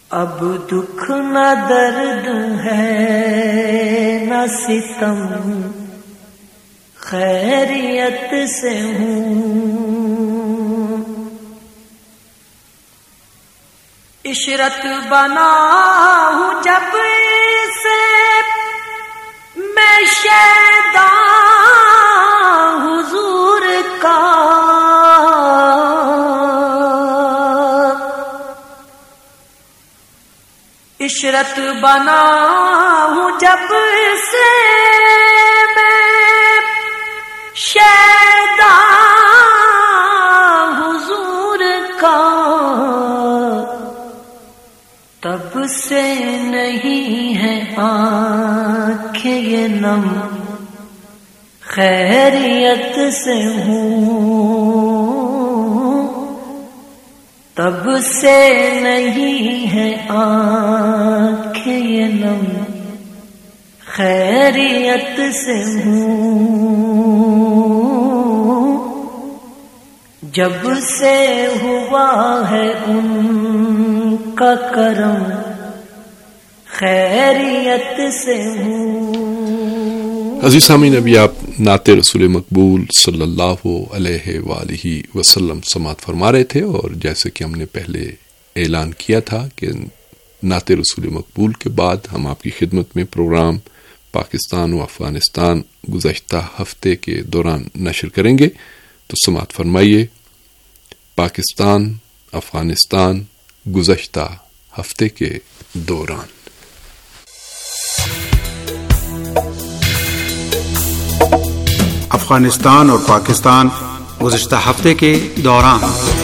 اب دکھ نہ درد ہے نہ ستم، خیریت سے ہوں، عشرت بنا ہوں جب سے میں شیدا حضور کا، عشرت بنا ہوں جب سے میں شیدا حضور کا، تب سے نہیں ہے آنکھیں یہ نم، خیریت سے ہوں، تب سے نہیں ہے آنکھیں یہ نم، خیریت سے ہوں، جب سے ہوا ہے ان کا کرم، خیریت سے ہوں۔ عزیز سامعین، ابھی آپ نعت رسول مقبول صلی اللہ علیہ وآلہ وسلم سماعت فرما رہے تھے، اور جیسے کہ ہم نے پہلے اعلان کیا تھا کہ نعت رسول مقبول کے بعد ہم آپ کی خدمت میں پروگرام پاکستان و افغانستان گزشتہ ہفتے کے دوران نشر کریں گے، تو سماعت فرمائیے پاکستان افغانستان گزشتہ ہفتے کے دوران۔ افغانستان اور پاکستان گزشتہ ہفتے کے دوران۔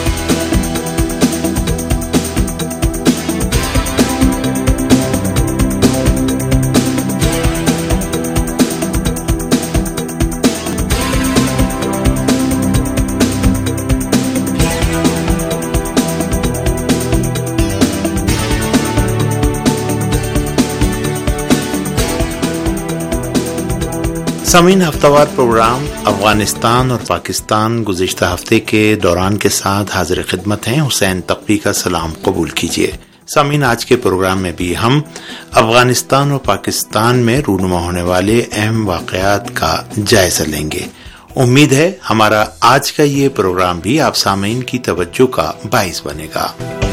سامعین، ہفتہ وار پروگرام افغانستان اور پاکستان گزشتہ ہفتے کے دوران کے ساتھ حاضر خدمت ہیں۔ حسین تقوی کا سلام قبول کیجیے۔ سامعین، آج کے پروگرام میں بھی ہم افغانستان اور پاکستان میں رونما ہونے والے اہم واقعات کا جائزہ لیں گے۔ امید ہے ہمارا آج کا یہ پروگرام بھی آپ سامعین کی توجہ کا باعث بنے گا۔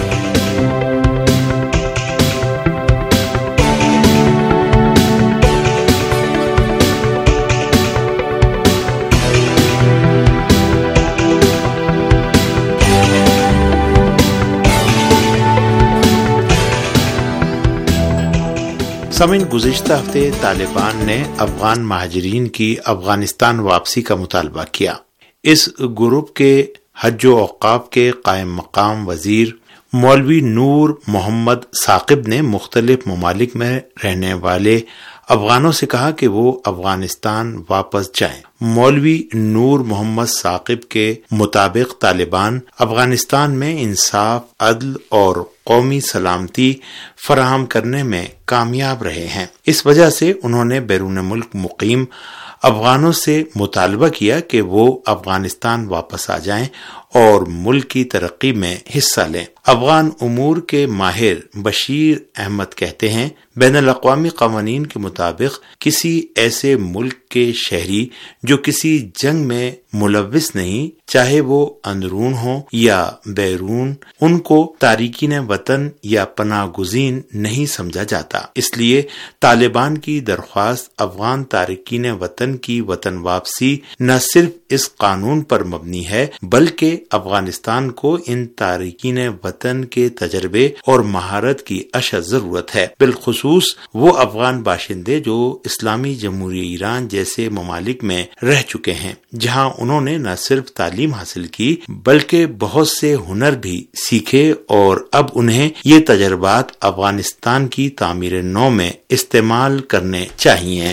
سامعین، گزشتہ ہفتے طالبان نے افغان مہاجرین کی افغانستان واپسی کا مطالبہ کیا۔ اس گروپ کے حج و اوقاف کے قائم مقام وزیر مولوی نور محمد ثاقب نے مختلف ممالک میں رہنے والے افغانوں سے کہا کہ وہ افغانستان واپس جائیں۔ مولوی نور محمد ثاقب کے مطابق طالبان افغانستان میں انصاف، عدل اور قومی سلامتی فراہم کرنے میں کامیاب رہے ہیں۔ اس وجہ سے انہوں نے بیرون ملک مقیم افغانوں سے مطالبہ کیا کہ وہ افغانستان واپس آ جائیں اور ملک کی ترقی میں حصہ لیں۔ افغان امور کے ماہر بشیر احمد کہتے ہیں، بین الاقوامی قوانین کے مطابق کسی ایسے ملک کے شہری جو کسی جنگ میں ملوث نہیں، چاہے وہ اندرون ہو یا بیرون، ان کو تارکین وطن یا پناہ گزین نہیں سمجھا جاتا۔ اس لیے طالبان کی درخواست افغان تارکین وطن کی وطن واپسی نہ صرف اس قانون پر مبنی ہے بلکہ افغانستان کو ان تارکین وطن کے تجربے اور مہارت کی اشد ضرورت ہے، بالخصوص وہ افغان باشندے جو اسلامی جمہوریہ ایران جیسے ممالک میں رہ چکے ہیں، جہاں انہوں نے نہ صرف تعلیم حاصل کی بلکہ بہت سے ہنر بھی سیکھے، اور اب انہیں یہ تجربات افغانستان کی تعمیر نو میں استعمال کرنے چاہیے۔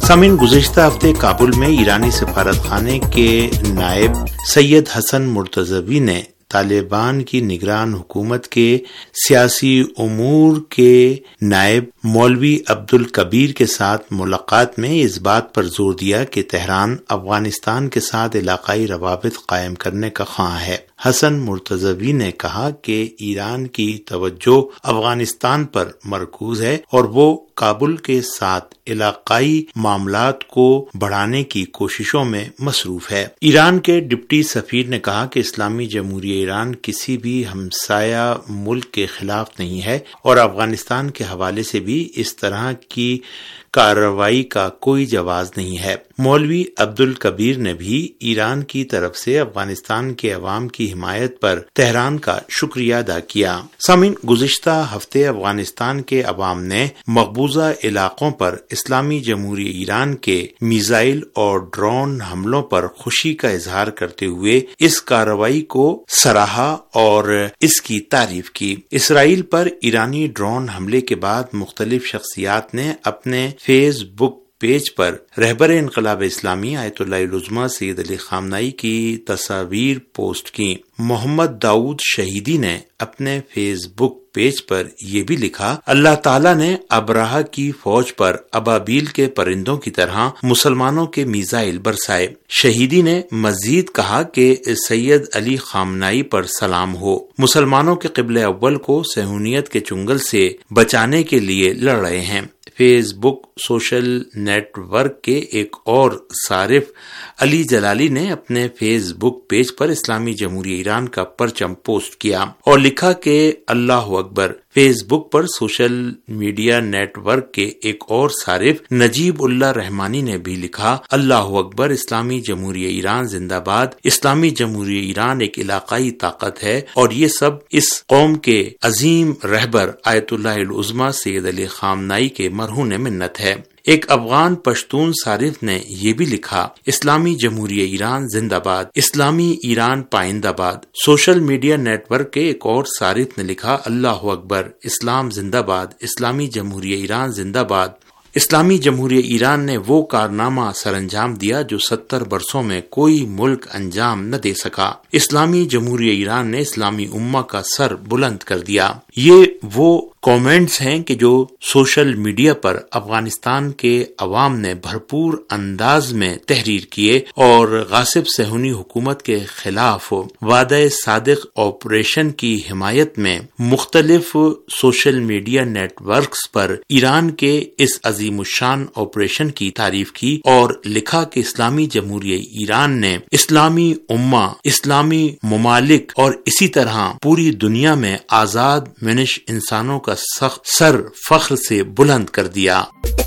سامعین، گزشتہ ہفتے کابل میں ایرانی سفارت خانے کے نائب سید حسن مرتضوی نے طالبان کی نگران حکومت کے سیاسی امور کے نائب مولوی عبدالکبیر کے ساتھ ملاقات میں اس بات پر زور دیا کہ تہران افغانستان کے ساتھ علاقائی روابط قائم کرنے کا خواہاں ہے۔ حسن مرتضوی نے کہا کہ ایران کی توجہ افغانستان پر مرکوز ہے اور وہ کابل کے ساتھ علاقائی معاملات کو بڑھانے کی کوششوں میں مصروف ہے۔ ایران کے ڈپٹی سفیر نے کہا کہ اسلامی جمہوریہ ایران کسی بھی ہمسایہ ملک کے خلاف نہیں ہے اور افغانستان کے حوالے سے بھی اس طرح کی کارروائی کا کوئی جواز نہیں ہے۔ مولوی عبدالکبیر نے بھی ایران کی طرف سے افغانستان کے عوام کی حمایت پر تہران کا شکریہ ادا کیا۔ سامعین، گزشتہ ہفتے افغانستان کے عوام نے مقبوضہ علاقوں پر اسلامی جمہوریہ ایران کے میزائل اور ڈرون حملوں پر خوشی کا اظہار کرتے ہوئے اس کارروائی کو سراہا اور اس کی تعریف کی۔ اسرائیل پر ایرانی ڈرون حملے کے بعد مختلف شخصیات نے اپنے فیس بک پیج پر رہبر انقلاب اسلامی آیت اللہ العظمیٰ سید علی خامنہئی کی تصاویر پوسٹ کی۔ محمد داؤد شہیدی نے اپنے فیس بک پیج پر یہ بھی لکھا، اللہ تعالیٰ نے ابراہہ کی فوج پر ابابیل کے پرندوں کی طرح مسلمانوں کے میزائل برسائے۔ شہیدی نے مزید کہا کہ سید علی خامنہئی پر سلام ہو، مسلمانوں کے قبلہ اول کو صہیونیت کے چنگل سے بچانے کے لیے لڑ رہے ہیں۔ Facebook social network کے ایک اور صارف علی جلالی نے اپنے فیس بک پیج پر اسلامی جمہوریہ ایران کا پرچم پوسٹ کیا اور لکھا کہ اللہ اکبر۔ فیس بک پر سوشل میڈیا نیٹ ورک کے ایک اور صارف نجیب اللہ رحمانی نے بھی لکھا، اللہ اکبر، اسلامی جمہوریہ ایران زندہ باد۔ اسلامی جمہوریہ ایران ایک علاقائی طاقت ہے اور یہ سب اس قوم کے عظیم رہبر آیت اللہ العظمیٰ سید علی خامنہئی کے مرہون منت ہے۔ ایک افغان پشتون صارف نے یہ بھی لکھا، اسلامی جمہوریہ ایران زندہ باد، اسلامی ایران پائندہ باد۔ سوشل میڈیا نیٹ ورک کے ایک اور صارف نے لکھا، اللہ اکبر، اسلام زندہ باد، اسلامی جمہوریہ ایران زندہ باد۔ اسلامی جمہوریہ ایران نے وہ کارنامہ سر انجام دیا جو 70 برسوں میں کوئی ملک انجام نہ دے سکا۔ اسلامی جمہوریہ ایران نے اسلامی امہ کا سر بلند کر دیا۔ یہ وہ کامنٹس ہیں کہ جو سوشل میڈیا پر افغانستان کے عوام نے بھرپور انداز میں تحریر کیے اور غاصب صہیونی حکومت کے خلاف وعدہ صادق آپریشن کی حمایت میں مختلف سوشل میڈیا نیٹ ورکس پر ایران کے اس عظیم الشان آپریشن کی تعریف کی اور لکھا کہ اسلامی جمہوریہ ایران نے اسلامی امہ، اسلامی ممالک اور اسی طرح پوری دنیا میں آزاد منش انسانوں کا سخت سر فخر سے بلند کر دیا۔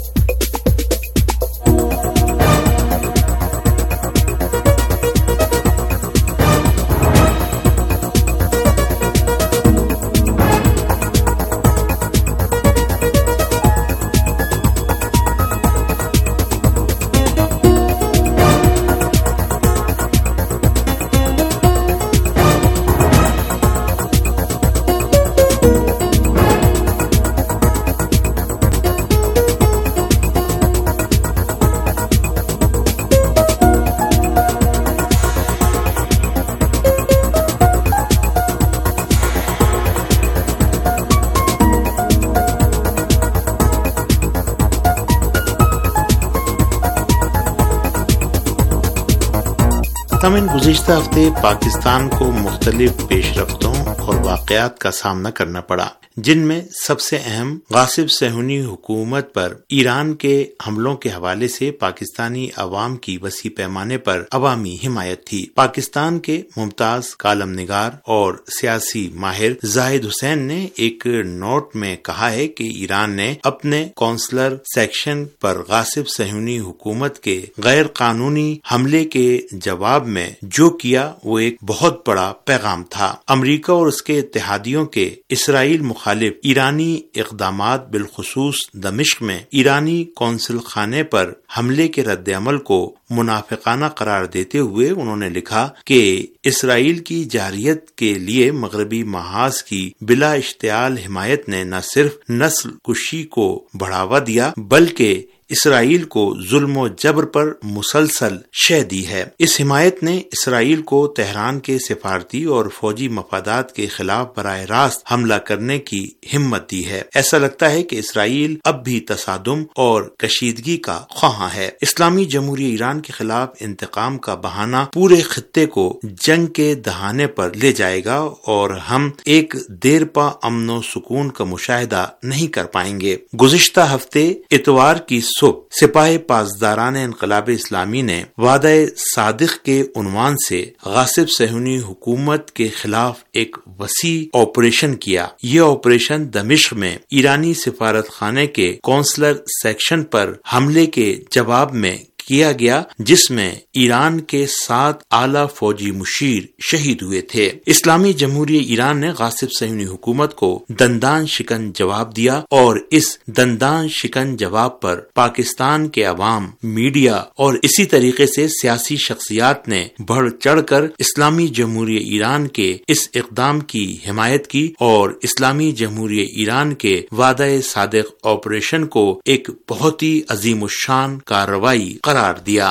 تمام گزشتہ ہفتے پاکستان کو مختلف پیش رفتوں اور واقعات کا سامنا کرنا پڑا، جن میں سب سے اہم غاصب صہیونی حکومت پر ایران کے حملوں کے حوالے سے پاکستانی عوام کی وسیع پیمانے پر عوامی حمایت تھی۔ پاکستان کے ممتاز کالم نگار اور سیاسی ماہر زاہد حسین نے ایک نوٹ میں کہا ہے کہ ایران نے اپنے کونسلر سیکشن پر غاصب صہیونی حکومت کے غیر قانونی حملے کے جواب میں جو کیا وہ ایک بہت بڑا پیغام تھا۔ امریکہ اور اس کے اتحادیوں کے اسرائیل مخالف ایرانی اقدامات، بالخصوص دمشق میں ایرانی قونصل خانے پر حملے کے رد عمل کو منافقانہ قرار دیتے ہوئے انہوں نے لکھا کہ اسرائیل کی جارحیت کے لیے مغربی محاذ کی بلا اشتعال حمایت نے نہ صرف نسل کشی کو بڑھاوا دیا بلکہ اسرائیل کو ظلم و جبر پر مسلسل شہ دی ہے۔ اس حمایت نے اسرائیل کو تہران کے سفارتی اور فوجی مفادات کے خلاف براہ راست حملہ کرنے کی ہمت دی ہے۔ ایسا لگتا ہے کہ اسرائیل اب بھی تصادم اور کشیدگی کا خواہاں ہے۔ اسلامی جمہوریہ ایران کے خلاف انتقام کا بہانہ پورے خطے کو جنگ کے دہانے پر لے جائے گا اور ہم ایک دیر پا امن و سکون کا مشاہدہ نہیں کر پائیں گے۔ گزشتہ ہفتے اتوار کی صبح سپاہ پاسداران انقلاب اسلامی نے وعدہ صادق کے عنوان سے غاصب صہیونی حکومت کے خلاف ایک وسیع آپریشن کیا۔ یہ آپریشن دمشق میں ایرانی سفارت خانے کے کونسلر سیکشن پر حملے کے جواب میں کیا گیا، جس میں ایران کے 7 اعلی فوجی مشیر شہید ہوئے تھے۔ اسلامی جمہوریہ ایران نے غاصب صہیونی حکومت کو دندان شکن جواب دیا اور اس دندان شکن جواب پر پاکستان کے عوام، میڈیا اور اسی طریقے سے سیاسی شخصیات نے بڑھ چڑھ کر اسلامی جمہوریہ ایران کے اس اقدام کی حمایت کی اور اسلامی جمہوریہ ایران کے وعدہ صادق آپریشن کو ایک بہت ہی عظیم الشان کارروائی قرار دیا۔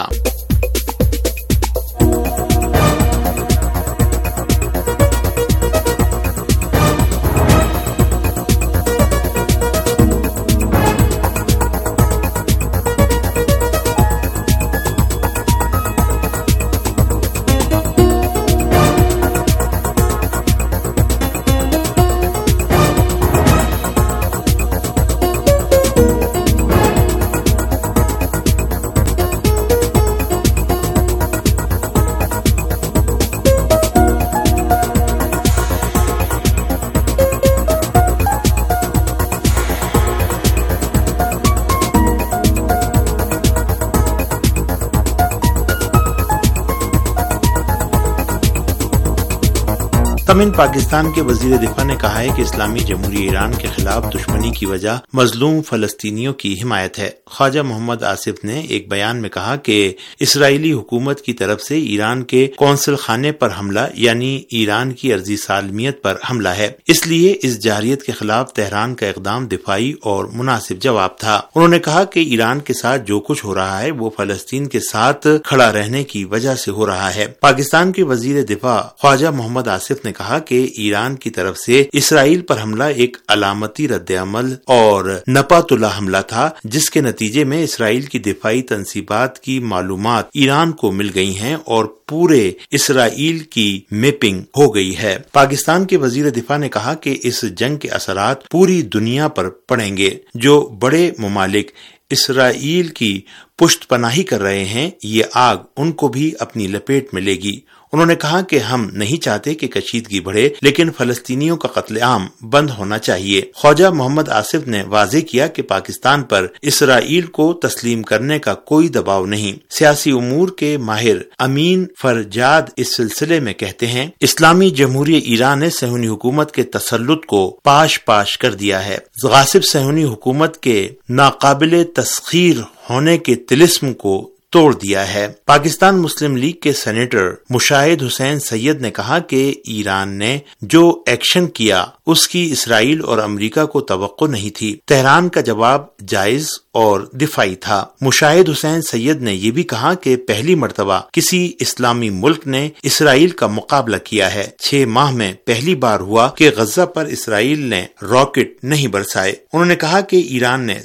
تمن پاکستان کے وزیر دفاع نے کہا ہے کہ اسلامی جمہوریہ ایران کے خلاف دشمنی کی وجہ مظلوم فلسطینیوں کی حمایت ہے۔ خواجہ محمد آصف نے ایک بیان میں کہا کہ اسرائیلی حکومت کی طرف سے ایران کے قونصل خانے پر حملہ یعنی ایران کی عرضی سالمیت پر حملہ ہے، اس لیے اس جارحیت کے خلاف تہران کا اقدام دفاعی اور مناسب جواب تھا۔ انہوں نے کہا کہ ایران کے ساتھ جو کچھ ہو رہا ہے وہ فلسطین کے ساتھ کھڑا رہنے کی وجہ سے ہو رہا ہے۔ پاکستان کے وزیر دفاع خواجہ محمد آصف نے کہا کہ ایران کی طرف سے اسرائیل پر حملہ ایک علامتی رد عمل اور نپاتلا حملہ تھا، جس کے نتیجے میں اسرائیل کی دفاعی تنصیبات کی معلومات ایران کو مل گئی ہیں اور پورے اسرائیل کی میپنگ ہو گئی ہے۔ پاکستان کے وزیر دفاع نے کہا کہ اس جنگ کے اثرات پوری دنیا پر پڑیں گے۔ جو بڑے ممالک اسرائیل کی پشت پناہی کر رہے ہیں، یہ آگ ان کو بھی اپنی لپیٹ میں لے گی۔ انہوں نے کہا کہ ہم نہیں چاہتے کہ کشیدگی بڑھے، لیکن فلسطینیوں کا قتل عام بند ہونا چاہیے۔ خواجہ محمد آصف نے واضح کیا کہ پاکستان پر اسرائیل کو تسلیم کرنے کا کوئی دباؤ نہیں۔ سیاسی امور کے ماہر امین فرجاد اس سلسلے میں کہتے ہیں، اسلامی جمہوریہ ایران نے صہیونی حکومت کے تسلط کو پاش پاش کر دیا ہے۔ غاصب صہیونی حکومت کے ناقابل تسخیر ہونے کے طلسم کو توڑ دیا ہے۔ پاکستان مسلم لیگ کے سینیٹر مشاہد حسین سید نے کہا کہ ایران نے جو ایکشن کیا اس کی اسرائیل اور امریکہ کو توقع نہیں تھی۔ تہران کا جواب جائز اور دفاعی تھا۔ مشاہد حسین سید نے یہ بھی کہا کہ پہلی مرتبہ کسی اسلامی ملک نے اسرائیل کا مقابلہ کیا ہے۔ 6 ماہ میں پہلی بار ہوا کہ غزہ پر اسرائیل نے راکٹ نہیں برسائے۔ انہوں نے کہا کہ ایران نے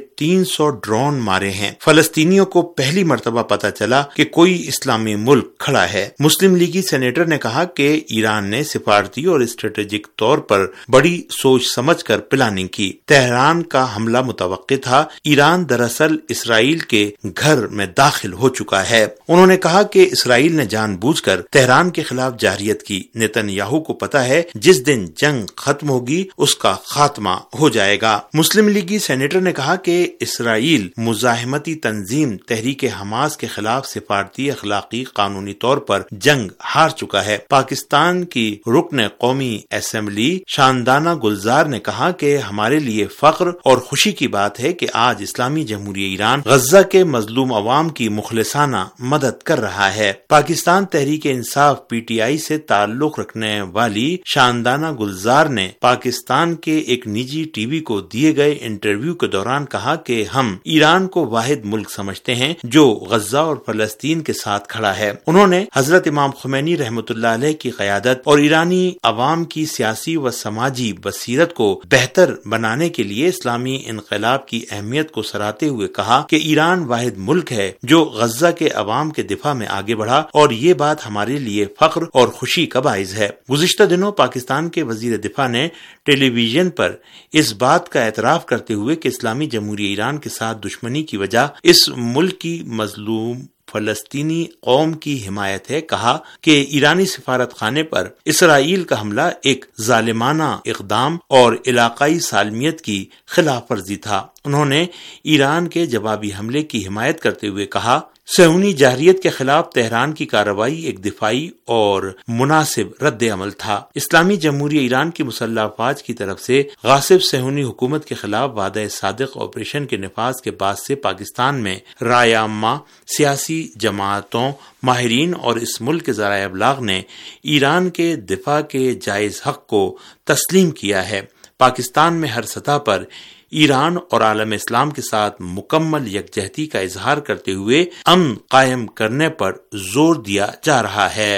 350 ڈرون مارے ہیں۔ فلسطینیوں کو پہلی مرتبہ پتہ چلا کہ کوئی اسلامی ملک کھڑا ہے۔ مسلم لیگی سینیٹر نے کہا کہ ایران نے سفارتی اور اسٹریٹجک طور پر بڑی سوچ سمجھ کر پلاننگ کی۔ تہران کا حملہ متوقع تھا۔ ایران دراصل اسرائیل کے گھر میں داخل ہو چکا ہے۔ انہوں نے کہا کہ اسرائیل نے جان بوجھ کر تہران کے خلاف جارحیت کی۔ نیتن یاہو کو پتا ہے جس دن جنگ ختم ہوگی اس کا خاتمہ ہو جائے گا۔ مسلم لیگی سینیٹر نے کہا کہ اسرائیل مزاحمتی تنظیم تحریک حماس کے خلاف سفارتی، اخلاقی، قانونی طور پر جنگ ہار چکا ہے۔ پاکستان کی رکن قومی اسمبلی شاندانہ گلزار نے کہا کہ ہمارے لیے فخر اور خوشی کی بات ہے کہ آج اسلامی جمہوریہ ایران غزہ کے مظلوم عوام کی مخلصانہ مدد کر رہا ہے۔ پاکستان تحریک انصاف PTI سے تعلق رکھنے والی شاندانہ گلزار نے پاکستان کے ایک نجی ٹی وی کو دیے گئے انٹرویو کے دوران کہا کہ ہم ایران کو واحد ملک سمجھتے ہیں جو غزہ اور فلسطین کے ساتھ کھڑا ہے۔ انہوں نے حضرت امام خمینی رحمۃ اللہ علیہ کی قیادت اور ایرانی عوام کی سیاسی و سماجی بصیرت کو بہتر بنانے کے لیے اسلامی انقلاب کی اہمیت کو سراہتے ہوئے کہا کہ ایران واحد ملک ہے جو غزہ کے عوام کے دفاع میں آگے بڑھا اور یہ بات ہمارے لیے فخر اور خوشی کا باعث ہے۔ گزشتہ دنوں پاکستان کے وزیر دفاع نے ٹیلی ویژن پر اس بات کا اعتراف کرتے ہوئے کہ اسلامی جمہوریہ ایران کے ساتھ دشمنی کی وجہ اس ملک کی مظلوم فلسطینی قوم کی حمایت ہے، کہا کہ ایرانی سفارت خانے پر اسرائیل کا حملہ ایک ظالمانہ اقدام اور علاقائی سالمیت کی خلاف ورزی تھا۔ انہوں نے ایران کے جوابی حملے کی حمایت کرتے ہوئے کہا صہیونی جارحیت کے خلاف تہران کی کارروائی ایک دفاعی اور مناسب رد عمل تھا۔ اسلامی جمہوریہ ایران کی مسلح افواج کی طرف سے غاصب صہیونی حکومت کے خلاف وعدہ صادق آپریشن کے نفاذ کے بعد سے پاکستان میں رائے عامہ، سیاسی جماعتوں، ماہرین اور اس ملک کے ذرائع ابلاغ نے ایران کے دفاع کے جائز حق کو تسلیم کیا ہے۔ پاکستان میں ہر سطح پر ایران اور عالم اسلام کے ساتھ مکمل یکجہتی کا اظہار کرتے ہوئے امن قائم کرنے پر زور دیا جا رہا ہے۔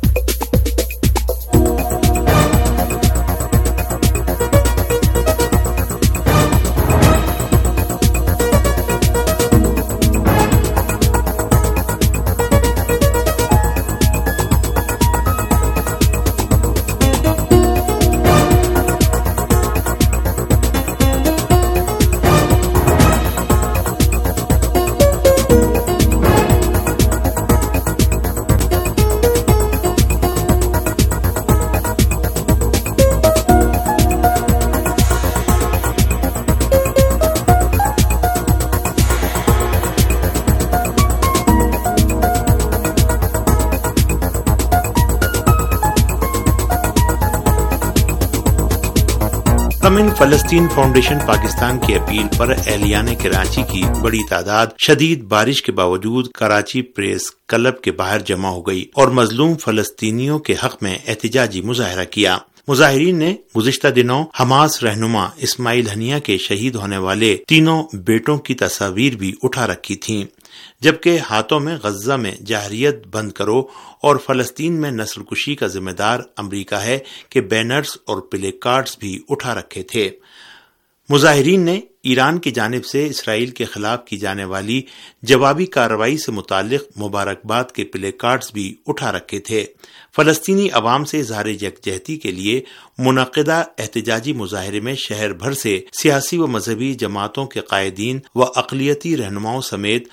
فلسطین فاؤنڈیشن پاکستان کی اپیل پر اہلیان کراچی کی بڑی تعداد شدید بارش کے باوجود کراچی پریس کلب کے باہر جمع ہو گئی اور مظلوم فلسطینیوں کے حق میں احتجاجی مظاہرہ کیا۔ مظاہرین نے گزشتہ دنوں حماس رہنما اسماعیل ہنیہ کے شہید ہونے والے تینوں بیٹوں کی تصاویر بھی اٹھا رکھی تھیں، جبکہ ہاتھوں میں غزہ میں جارحیت بند کرو اور فلسطین میں نسل کشی کا ذمہ دار امریکہ ہے کہ بینرز اور پلے کارڈز بھی اٹھا رکھے تھے۔ مظاہرین نے ایران کی جانب سے اسرائیل کے خلاف کی جانے والی جوابی کارروائی سے متعلق مبارکباد کے پلے کارڈز بھی اٹھا رکھے تھے۔ فلسطینی عوام سے اظہار یکجہتی کے لیے منعقدہ احتجاجی مظاہرے میں شہر بھر سے سیاسی و مذہبی جماعتوں کے قائدین و اقلیتی رہنماؤں سمیت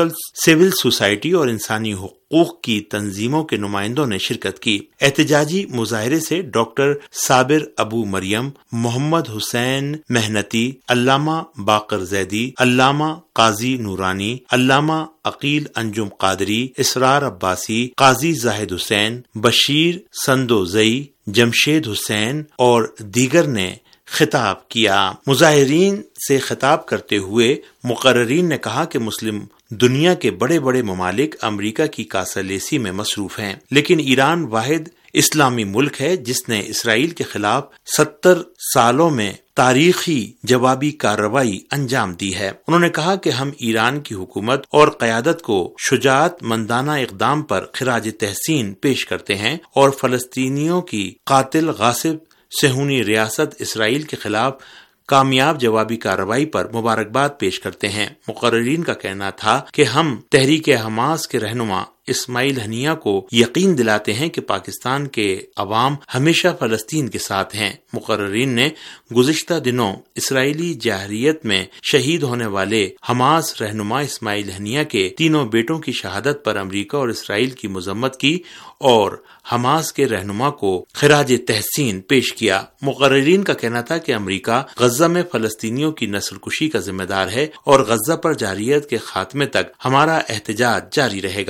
سول سوسائٹی اور انسانی حقوق کی تنظیموں کے نمائندوں نے شرکت کی۔ احتجاجی مظاہرے سے ڈاکٹر صابر ابو مریم، محمد حسین محنتی، علامہ باقر زیدی، علامہ قاضی نورانی، علامہ عقیل انجم قادری، اسرار عباسی، قاضی زاہد حسین، بشیر سندوزئی، جمشید حسین اور دیگر نے خطاب کیا۔ مظاہرین سے خطاب کرتے ہوئے مقررین نے کہا کہ مسلم دنیا کے بڑے بڑے ممالک امریکہ کی کاسالیسی میں مصروف ہیں، لیکن ایران واحد اسلامی ملک ہے جس نے اسرائیل کے خلاف 70 سالوں میں تاریخی جوابی کارروائی انجام دی ہے۔ انہوں نے کہا کہ ہم ایران کی حکومت اور قیادت کو شجاعت مندانہ اقدام پر خراج تحسین پیش کرتے ہیں اور فلسطینیوں کی قاتل غاصب صہیونی ریاست اسرائیل کے خلاف کامیاب جوابی کارروائی پر مبارکباد پیش کرتے ہیں۔ مقررین کا کہنا تھا کہ ہم تحریک حماس کے رہنما اسماعیل ہنیہ کو یقین دلاتے ہیں کہ پاکستان کے عوام ہمیشہ فلسطین کے ساتھ ہیں۔ مقررین نے گزشتہ دنوں اسرائیلی جارحیت میں شہید ہونے والے حماس رہنما اسماعیل ہنیہ کے تینوں بیٹوں کی شہادت پر امریکہ اور اسرائیل کی مذمت کی اور حماس کے رہنما کو خراج تحسین پیش کیا۔ مقررین کا کہنا تھا کہ امریکہ غزہ میں فلسطینیوں کی نسل کشی کا ذمہ دار ہے اور غزہ پر جارحیت کے خاتمے تک ہمارا احتجاج جاری رہے گا۔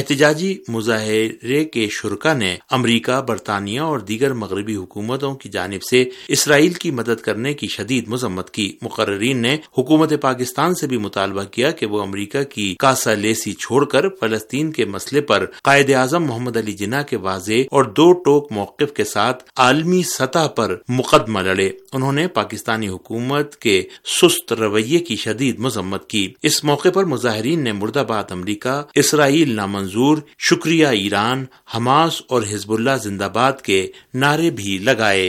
احتجاجی مظاہرے کے شرکا نے امریکہ، برطانیہ اور دیگر مغربی حکومتوں کی جانب سے اسرائیل کی مدد کرنے کی شدید مذمت کی۔ مقررین نے حکومت پاکستان سے بھی مطالبہ کیا کہ وہ امریکہ کی کاسا لیسی چھوڑ کر فلسطین کے مسئلے پر قائد اعظم محمد علی جناح کے واضح اور دو ٹوک موقف کے ساتھ عالمی سطح پر مقدمہ لڑے۔ انہوں نے پاکستانی حکومت کے سست رویے کی شدید مذمت کی۔ اس موقع پر مظاہرین نے مرد آباد امریکہ، اسرائیل نامنظور، شکریہ ایران، حماس اور حزب اللہ زندہ باد کے نعرے بھی لگائے۔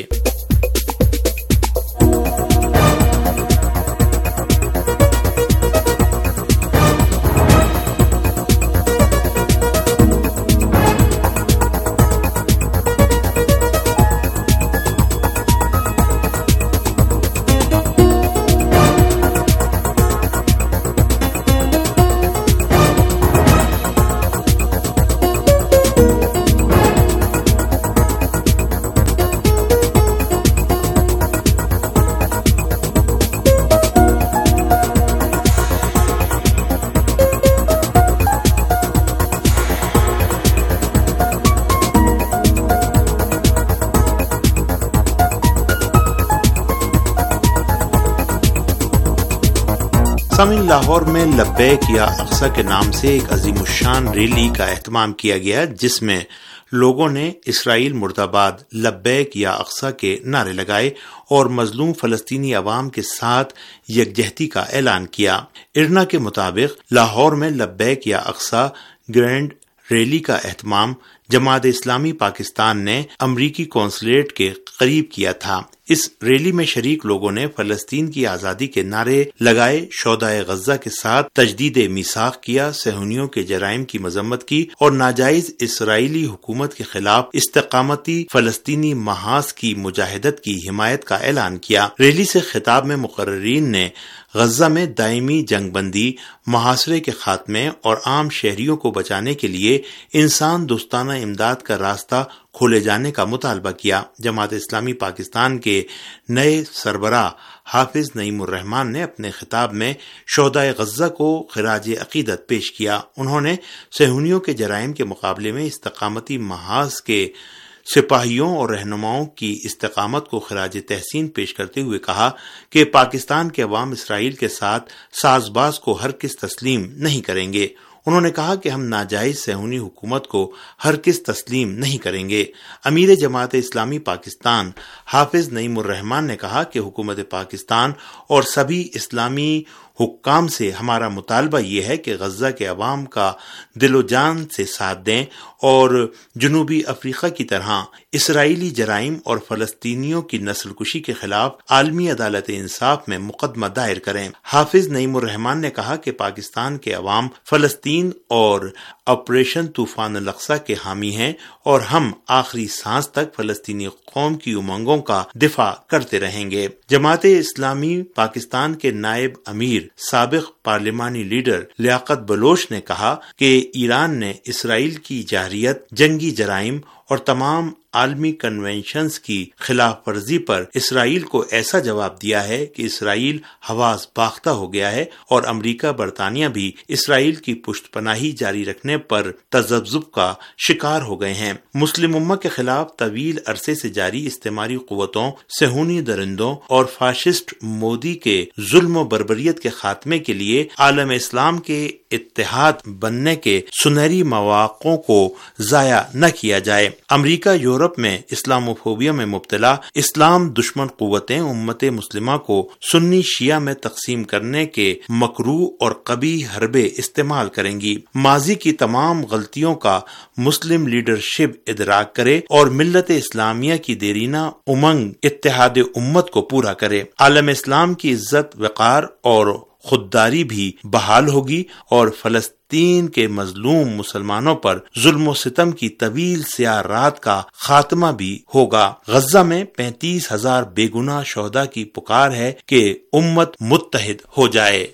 سامعین، لاہور میں لبیک یا اقصی کے نام سے ایک عظیم الشان ریلی کا اہتمام کیا گیا، جس میں لوگوں نے اسرائیل مرد آباد، لبیک یا اقصی کے نعرے لگائے اور مظلوم فلسطینی عوام کے ساتھ یکجہتی کا اعلان کیا۔ ارنا کے مطابق لاہور میں لبیک یا اقصی گرینڈ ریلی کا اہتمام جماعت اسلامی پاکستان نے امریکی قونصلیٹ کے قریب کیا تھا۔ اس ریلی میں شریک لوگوں نے فلسطین کی آزادی کے نعرے لگائے، شہدائے غزہ کے ساتھ تجدید میثاق کیا، صہیونیوں کے جرائم کی مذمت کی اور ناجائز اسرائیلی حکومت کے خلاف استقامتی فلسطینی محاذ کی مجاہدت کی حمایت کا اعلان کیا۔ ریلی سے خطاب میں مقررین نے غزہ میں دائمی جنگ بندی، محاصرے کے خاتمے اور عام شہریوں کو بچانے کے لیے انسان دوستانہ امداد کا راستہ کھولے جانے کا مطالبہ کیا۔ جماعت اسلامی پاکستان کے نئے سربراہ حافظ نعیم الرحمان نے اپنے خطاب میں شہدائے غزہ کو خراج عقیدت پیش کیا۔ انہوں نے صہیونیوں کے جرائم کے مقابلے میں استقامتی محاذ کے سپاہیوں اور رہنماؤں کی استقامت کو خراج تحسین پیش کرتے ہوئے کہا کہ پاکستان کے عوام اسرائیل کے ساتھ ساز باز کو ہرگز تسلیم نہیں کریں گے۔ انہوں نے کہا کہ ہم ناجائز صہیونی حکومت کو ہرگز تسلیم نہیں کریں گے۔ امیر جماعت اسلامی پاکستان حافظ نعیم الرحمان نے کہا کہ حکومت پاکستان اور سبھی اسلامی حکام سے ہمارا مطالبہ یہ ہے کہ غزہ کے عوام کا دل و جان سے ساتھ دیں اور جنوبی افریقہ کی طرح اسرائیلی جرائم اور فلسطینیوں کی نسل کشی کے خلاف عالمی عدالت انصاف میں مقدمہ دائر کریں۔ حافظ نعیم الرحمان نے کہا کہ پاکستان کے عوام فلسطین اور آپریشن طوفان الاقصی کے حامی ہیں اور ہم آخری سانس تک فلسطینی قوم کی امنگوں کا دفاع کرتے رہیں گے۔ جماعت اسلامی پاکستان کے نائب امیر سابق پارلیمانی لیڈر لیاقت بلوچ نے کہا کہ ایران نے اسرائیل کی جارحیت، جنگی جرائم اور تمام عالمی کنونشنز کی خلاف ورزی پر اسرائیل کو ایسا جواب دیا ہے کہ اسرائیل حواس باختہ ہو گیا ہے اور امریکہ، برطانیہ بھی اسرائیل کی پشت پناہی جاری رکھنے پر تذبذب کا شکار ہو گئے ہیں۔ مسلم امہ کے خلاف طویل عرصے سے جاری استعماری قوتوں، صہیونی درندوں اور فاشسٹ مودی کے ظلم و بربریت کے خاتمے کے لیے عالم اسلام کے اتحاد بننے کے سنہری مواقعوں کو ضائع نہ کیا جائے۔ امریکہ یورپ میں اسلاموفوبیا میں مبتلا اسلام دشمن قوتیں امت مسلمہ کو سنی شیعہ میں تقسیم کرنے کے مکروہ اور قبیح حربے استعمال کریں گی۔ ماضی کی تمام غلطیوں کا مسلم لیڈرشپ ادراک کرے اور ملت اسلامیہ کی دیرینہ امنگ اتحاد امت کو پورا کرے۔ عالم اسلام کی عزت، وقار اور خودداری بھی بحال ہوگی اور فلسطین کے مظلوم مسلمانوں پر ظلم و ستم کی طویل سیاہ رات کا خاتمہ بھی ہوگا۔ غزہ میں 35,000 بے گناہ شہداء کی پکار ہے کہ امت متحد ہو جائے۔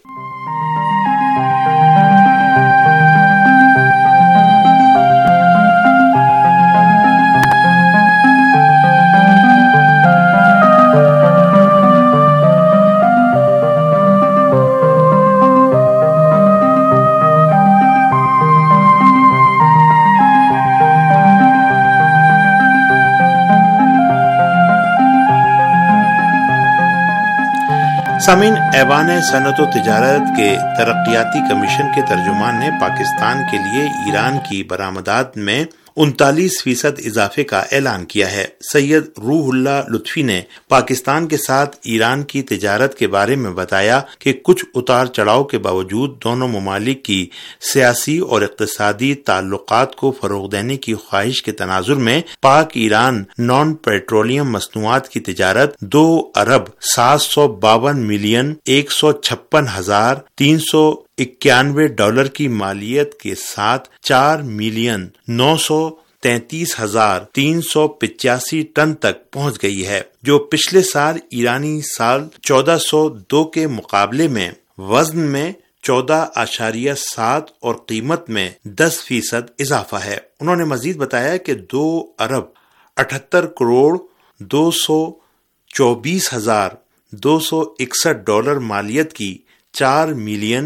سامعین، ایوان صنعت و تجارت کے ترقیاتی کمیشن کے ترجمان نے پاکستان کے لیے ایران کی برآمدات میں 39% اضافے کا اعلان کیا ہے۔ سید روح اللہ لطفی نے پاکستان کے ساتھ ایران کی تجارت کے بارے میں بتایا کہ کچھ اتار چڑھاؤ کے باوجود دونوں ممالک کی سیاسی اور اقتصادی تعلقات کو فروغ دینے کی خواہش کے تناظر میں پاک ایران نان پیٹرولیم مصنوعات کی تجارت 2 ارب 752 ملین 156,391 ڈالر کی مالیت کے ساتھ 4 ملین 933,385 ٹن تک پہنچ گئی ہے، جو پچھلے سال ایرانی سال 1402 کے مقابلے میں وزن میں 14.7 اور قیمت میں 10% اضافہ ہے۔ انہوں نے مزید بتایا کہ 2 ارب 78 کروڑ 224,261 ڈالر مالیت کی 4 ملین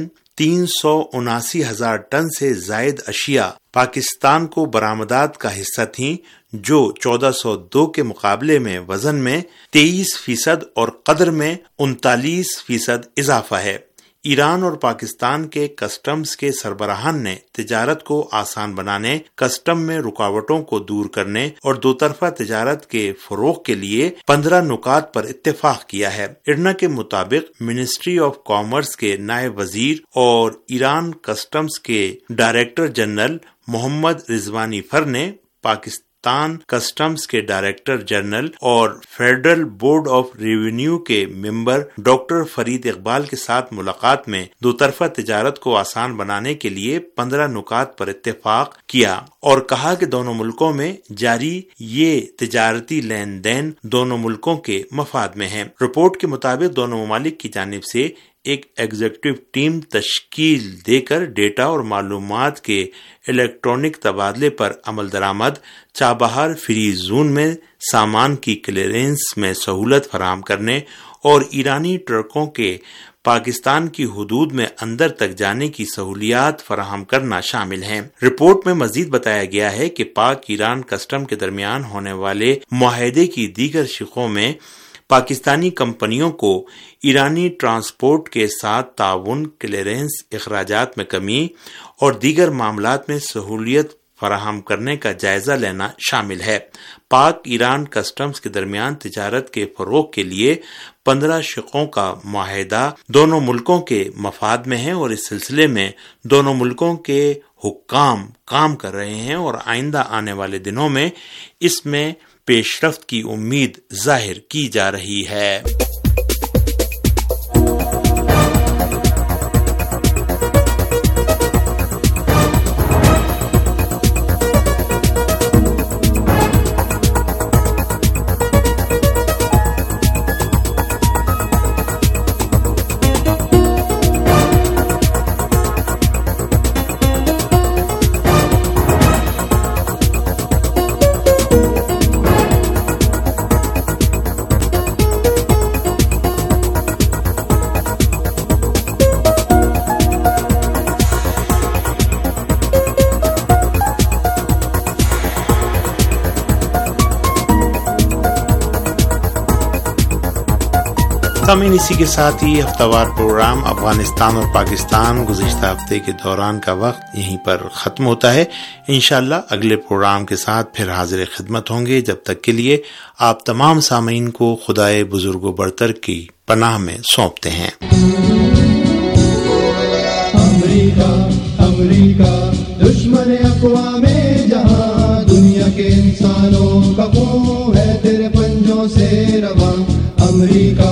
379,000 ٹن سے زائد اشیاء پاکستان کو برآمدات کا حصہ تھیں، جو 1402 کے مقابلے میں وزن میں 23% اور قدر میں 39% اضافہ ہے۔ ایران اور پاکستان کے کسٹمز کے سربراہان نے تجارت کو آسان بنانے، کسٹم میں رکاوٹوں کو دور کرنے اور دو طرفہ تجارت کے فروغ کے لیے 15 نکات پر اتفاق کیا ہے۔ ارنا کے مطابق منسٹری آف کامرس کے نائب وزیر اور ایران کسٹمز کے director general Mohammad Rezvani Far نے پاکستان کسٹمز کے ڈائریکٹر جنرل اور فیڈرل بورڈ آف ریونیو کے ممبر ڈاکٹر فرید اقبال کے ساتھ ملاقات میں دو طرفہ تجارت کو آسان بنانے کے لیے 15 نکات پر اتفاق کیا اور کہا کہ دونوں ملکوں میں جاری یہ تجارتی لین دین دونوں ملکوں کے مفاد میں ہے۔ رپورٹ کے مطابق دونوں ممالک کی جانب سے ایک ایگزیکٹو ٹیم تشکیل دے کر ڈیٹا اور معلومات کے الیکٹرانک تبادلے پر عمل درآمد، چابہار فری زون میں سامان کی کلیئرنس میں سہولت فراہم کرنے اور ایرانی ٹرکوں کے پاکستان کی حدود میں اندر تک جانے کی سہولیات فراہم کرنا شامل ہیں۔ رپورٹ میں مزید بتایا گیا ہے کہ پاک ایران کسٹم کے درمیان ہونے والے معاہدے کی دیگر شقوں میں پاکستانی کمپنیوں کو ایرانی ٹرانسپورٹ کے ساتھ تعاون، کلیئرنس، اخراجات میں کمی اور دیگر معاملات میں سہولیت فراہم کرنے کا جائزہ لینا شامل ہے۔ پاک ایران کسٹمز کے درمیان تجارت کے فروغ کے لیے 15 شقوں کا معاہدہ دونوں ملکوں کے مفاد میں ہے اور اس سلسلے میں دونوں ملکوں کے حکام کام کر رہے ہیں اور آئندہ آنے والے دنوں میں اس میں پیش رفت کی امید ظاہر کی جا رہی ہے۔ سامعین، اسی کے ساتھ ہی ہفتہ وار پروگرام افغانستان اور پاکستان گزشتہ ہفتے کے دوران کا وقت یہیں پر ختم ہوتا ہے۔ انشاءاللہ اگلے پروگرام کے ساتھ پھر حاضر خدمت ہوں گے۔ جب تک کے لیے آپ تمام سامعین کو خدائے بزرگ و برتر کی پناہ میں سونپتے ہیں۔ امریکہ دشمن اقوام جہاں، دنیا کے انسانوں کا خون ہے تیرے پنجوں سے رواں۔ امریکہ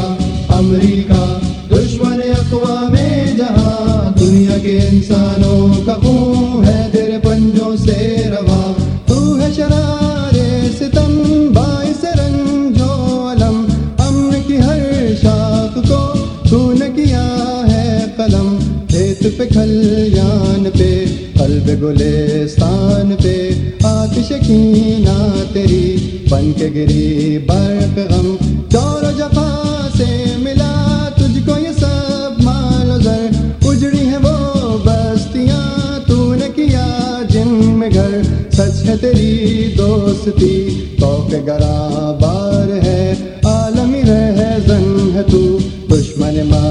دشمن اقوام جہاں، دنیا کے انسانوں کا خون ہے تیرے پنجوں سے رواں۔ تو ہے شرار ستم باعث رنج و علم، امن کی ہر شاخ کو تو نے کیا ہے قلم۔ کھیت پہ کھلیان پہ قلب گلستان پہ آتش کینہ تیری بن کے گری برق غم۔ دور و جفا سے ملا تجھ کو یہ سب مال و زر، اجڑی ہیں وہ بستیاں تو نے کیا جن میں گھر۔ سچ ہے تیری دوستی توفے گراں بار ہے، عالمی رہزن ہے تو دشمن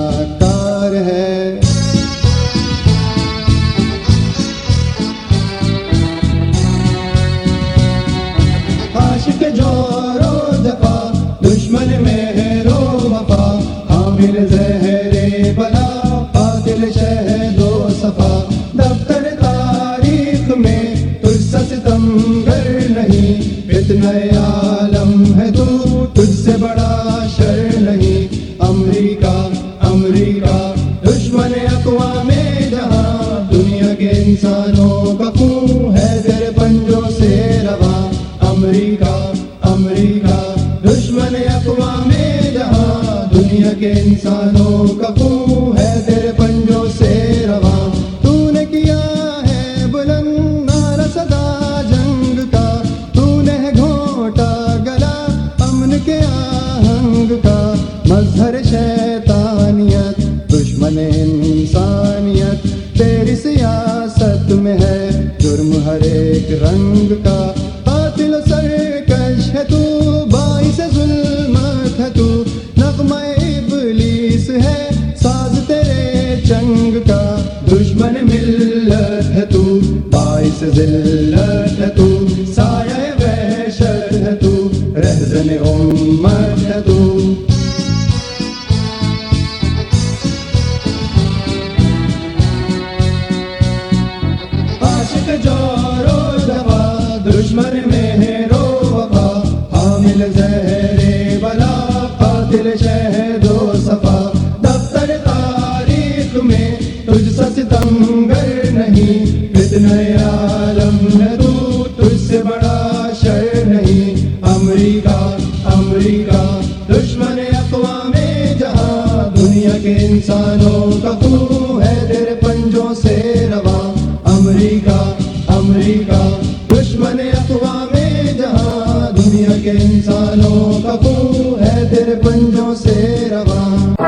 عاشق جور و جفا دشمن مہر و وفا حامل زہر بلا قاتل شہد و صفا دفتر تاریخ میں تجھ سا ستمگر نہیں فتنہ عالم ہے تو تجھ سے بڑا شر نہیں امریکہ امریکہ دشمن اقوام جہاں دنیا کے انسانوں کا خون ہے تیرے پنجوں سے رواں امریکہ امریکہ دشمن اقوام جہاں دنیا کے انسانوں کا خون ہے تیرے پنجوں سے رواں تو نے کیا ہے بلند نعرہ صدا جنگ کا تو نے گھونٹا گلا امن کے آہنگ کا مظہر شیطانیت دشمن انسانیت تیری سیاست میں ہے جرم ہر ایک رنگ کا قاتل و سرکش ہے تو باعث ظلمت ہے تو نغمہ ابلیس ہے ساز تیرے چنگ کا دشمن ملت ہے تو باعث ذلت ہے تو سایہ وحشت ہے تو رہزن امت ہے تو عاشق جور و جفا دشمن مہر و وفا حامل زہر بلا قاتل شہد و صفا دفتر تاریخ میں تجھ سا ستمگر نہیں فتنہ عالم ہے تو تجھ سے بڑا شر نہیں امریکہ امریکہ دشمن اقوام جہاں دنیا کے انسانوں کا خون ہے تیرے پنجوں سے رواں امریکہ امریکہ دشمن اقوام جہاں دنیا کے انسانوں کا خون ہے تیرے پنجوں سے رواں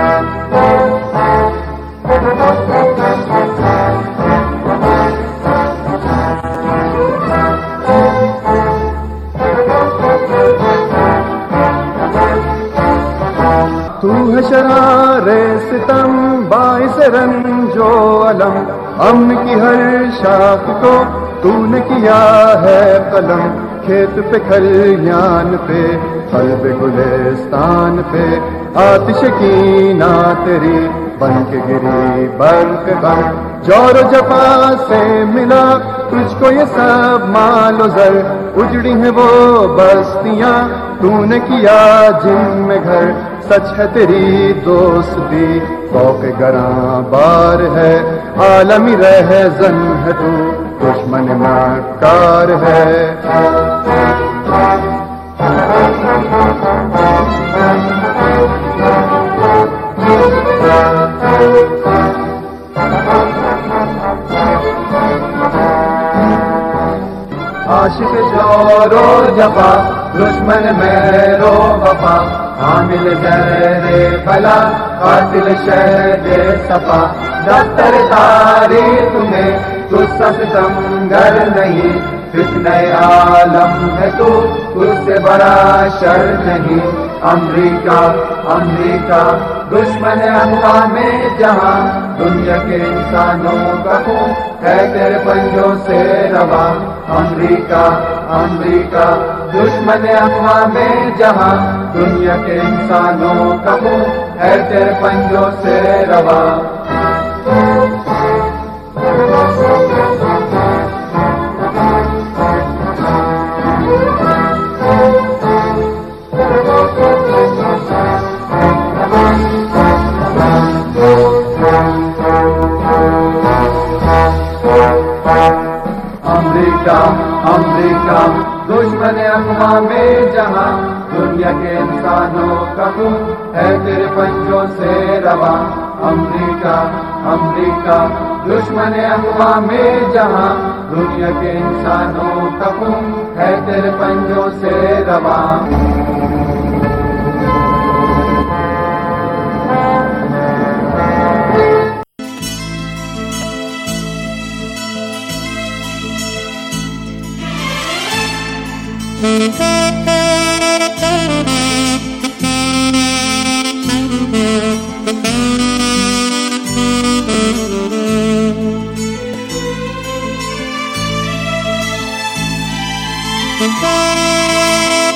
تو ہے شرار ستم باعث رنج و علم امن کی ہر شاخ کو تو نے کیا ہے قلم کھیت پہ کھلیان پہ قلب گلستان پہ آتش کینہ تیری بن کے گری برق غم جور و جفا سے ملا تجھ کو یہ سب مال و زر اجڑی ہیں وہ بستیاں تو نے کیا جن میں گھر سچ ہے تیری دوستی فوق گراں بار ہے عالمی رہزن ہے تو دشمن مکار ہے عاشق جور و جفا دشمن مہر و وفا حامل زہر بلا قاتل شہد صفا دفتر تاریخ میں تجھ سا ستمگر نہیں فتنہ عالم ہے تو تجھ سے بڑا شر نہیں امریکہ امریکہ دشمن اقوام جہاں دنیا کے انسانوں کا خون ہے تیرے پنجوں سے رواں امریکہ امریکہ دشمن اقوام جہاں دنیا کے انسانوں کا خون ہے تیرے پنجوں سے رواں امریکہ امریکہ دشمن اقوام جہاں دنیا کے انسانوں کا خون ہے تیرے پنجوں سے رواں امریکہ امریکہ دشمن اقوام جہاں دنیا کے انسانوں کا خون ہے تیرے پنجوں سے رواں Bye.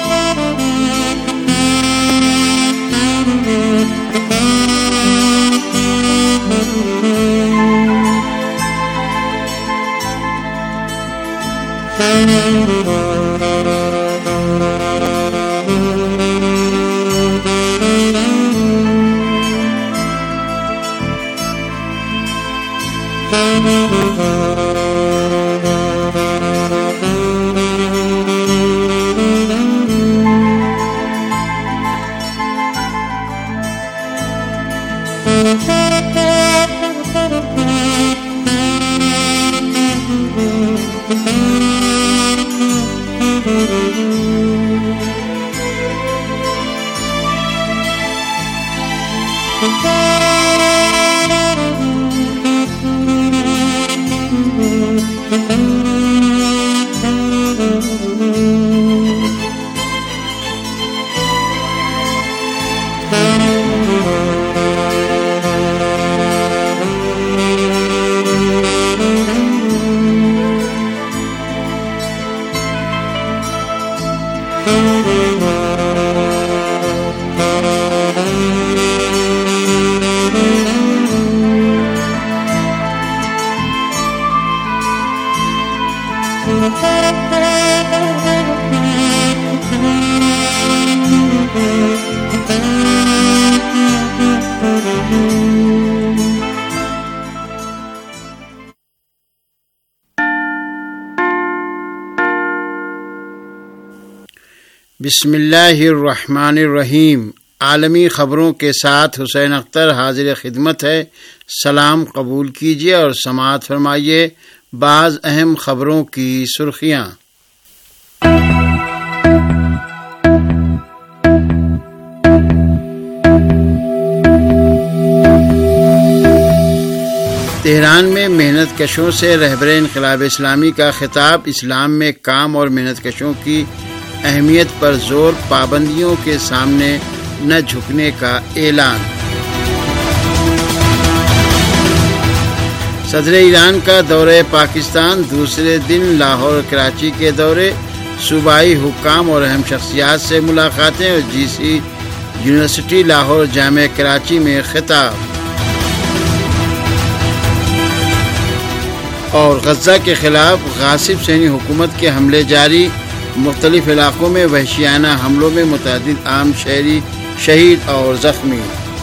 بسم اللہ الرحمن الرحیم۔ عالمی خبروں کے ساتھ حسین اختر حاضر خدمت ہے۔ سلام قبول کیجیے اور سماعت فرمائیے بعض اہم خبروں کی سرخیاں۔ تہران میں محنت کشوں سے رہبر انقلاب اسلامی کا خطاب، اسلام میں کام اور محنت کشوں کی اہمیت پر زور، پابندیوں کے سامنے نہ جھکنے کا اعلان۔ صدر ایران کا دورہ پاکستان، دوسرے دن لاہور اور کراچی کے دورے، صوبائی حکام اور اہم شخصیات سے ملاقاتیں اور جی سی یونیورسٹی لاہور جامعہ کراچی میں خطاب۔ اور غزہ کے خلاف غاصب صہیونی حکومت کے حملے جاری، مختلف علاقوں میں وحشیانہ حملوں میں متعدد عام شہری شہید اور زخمی۔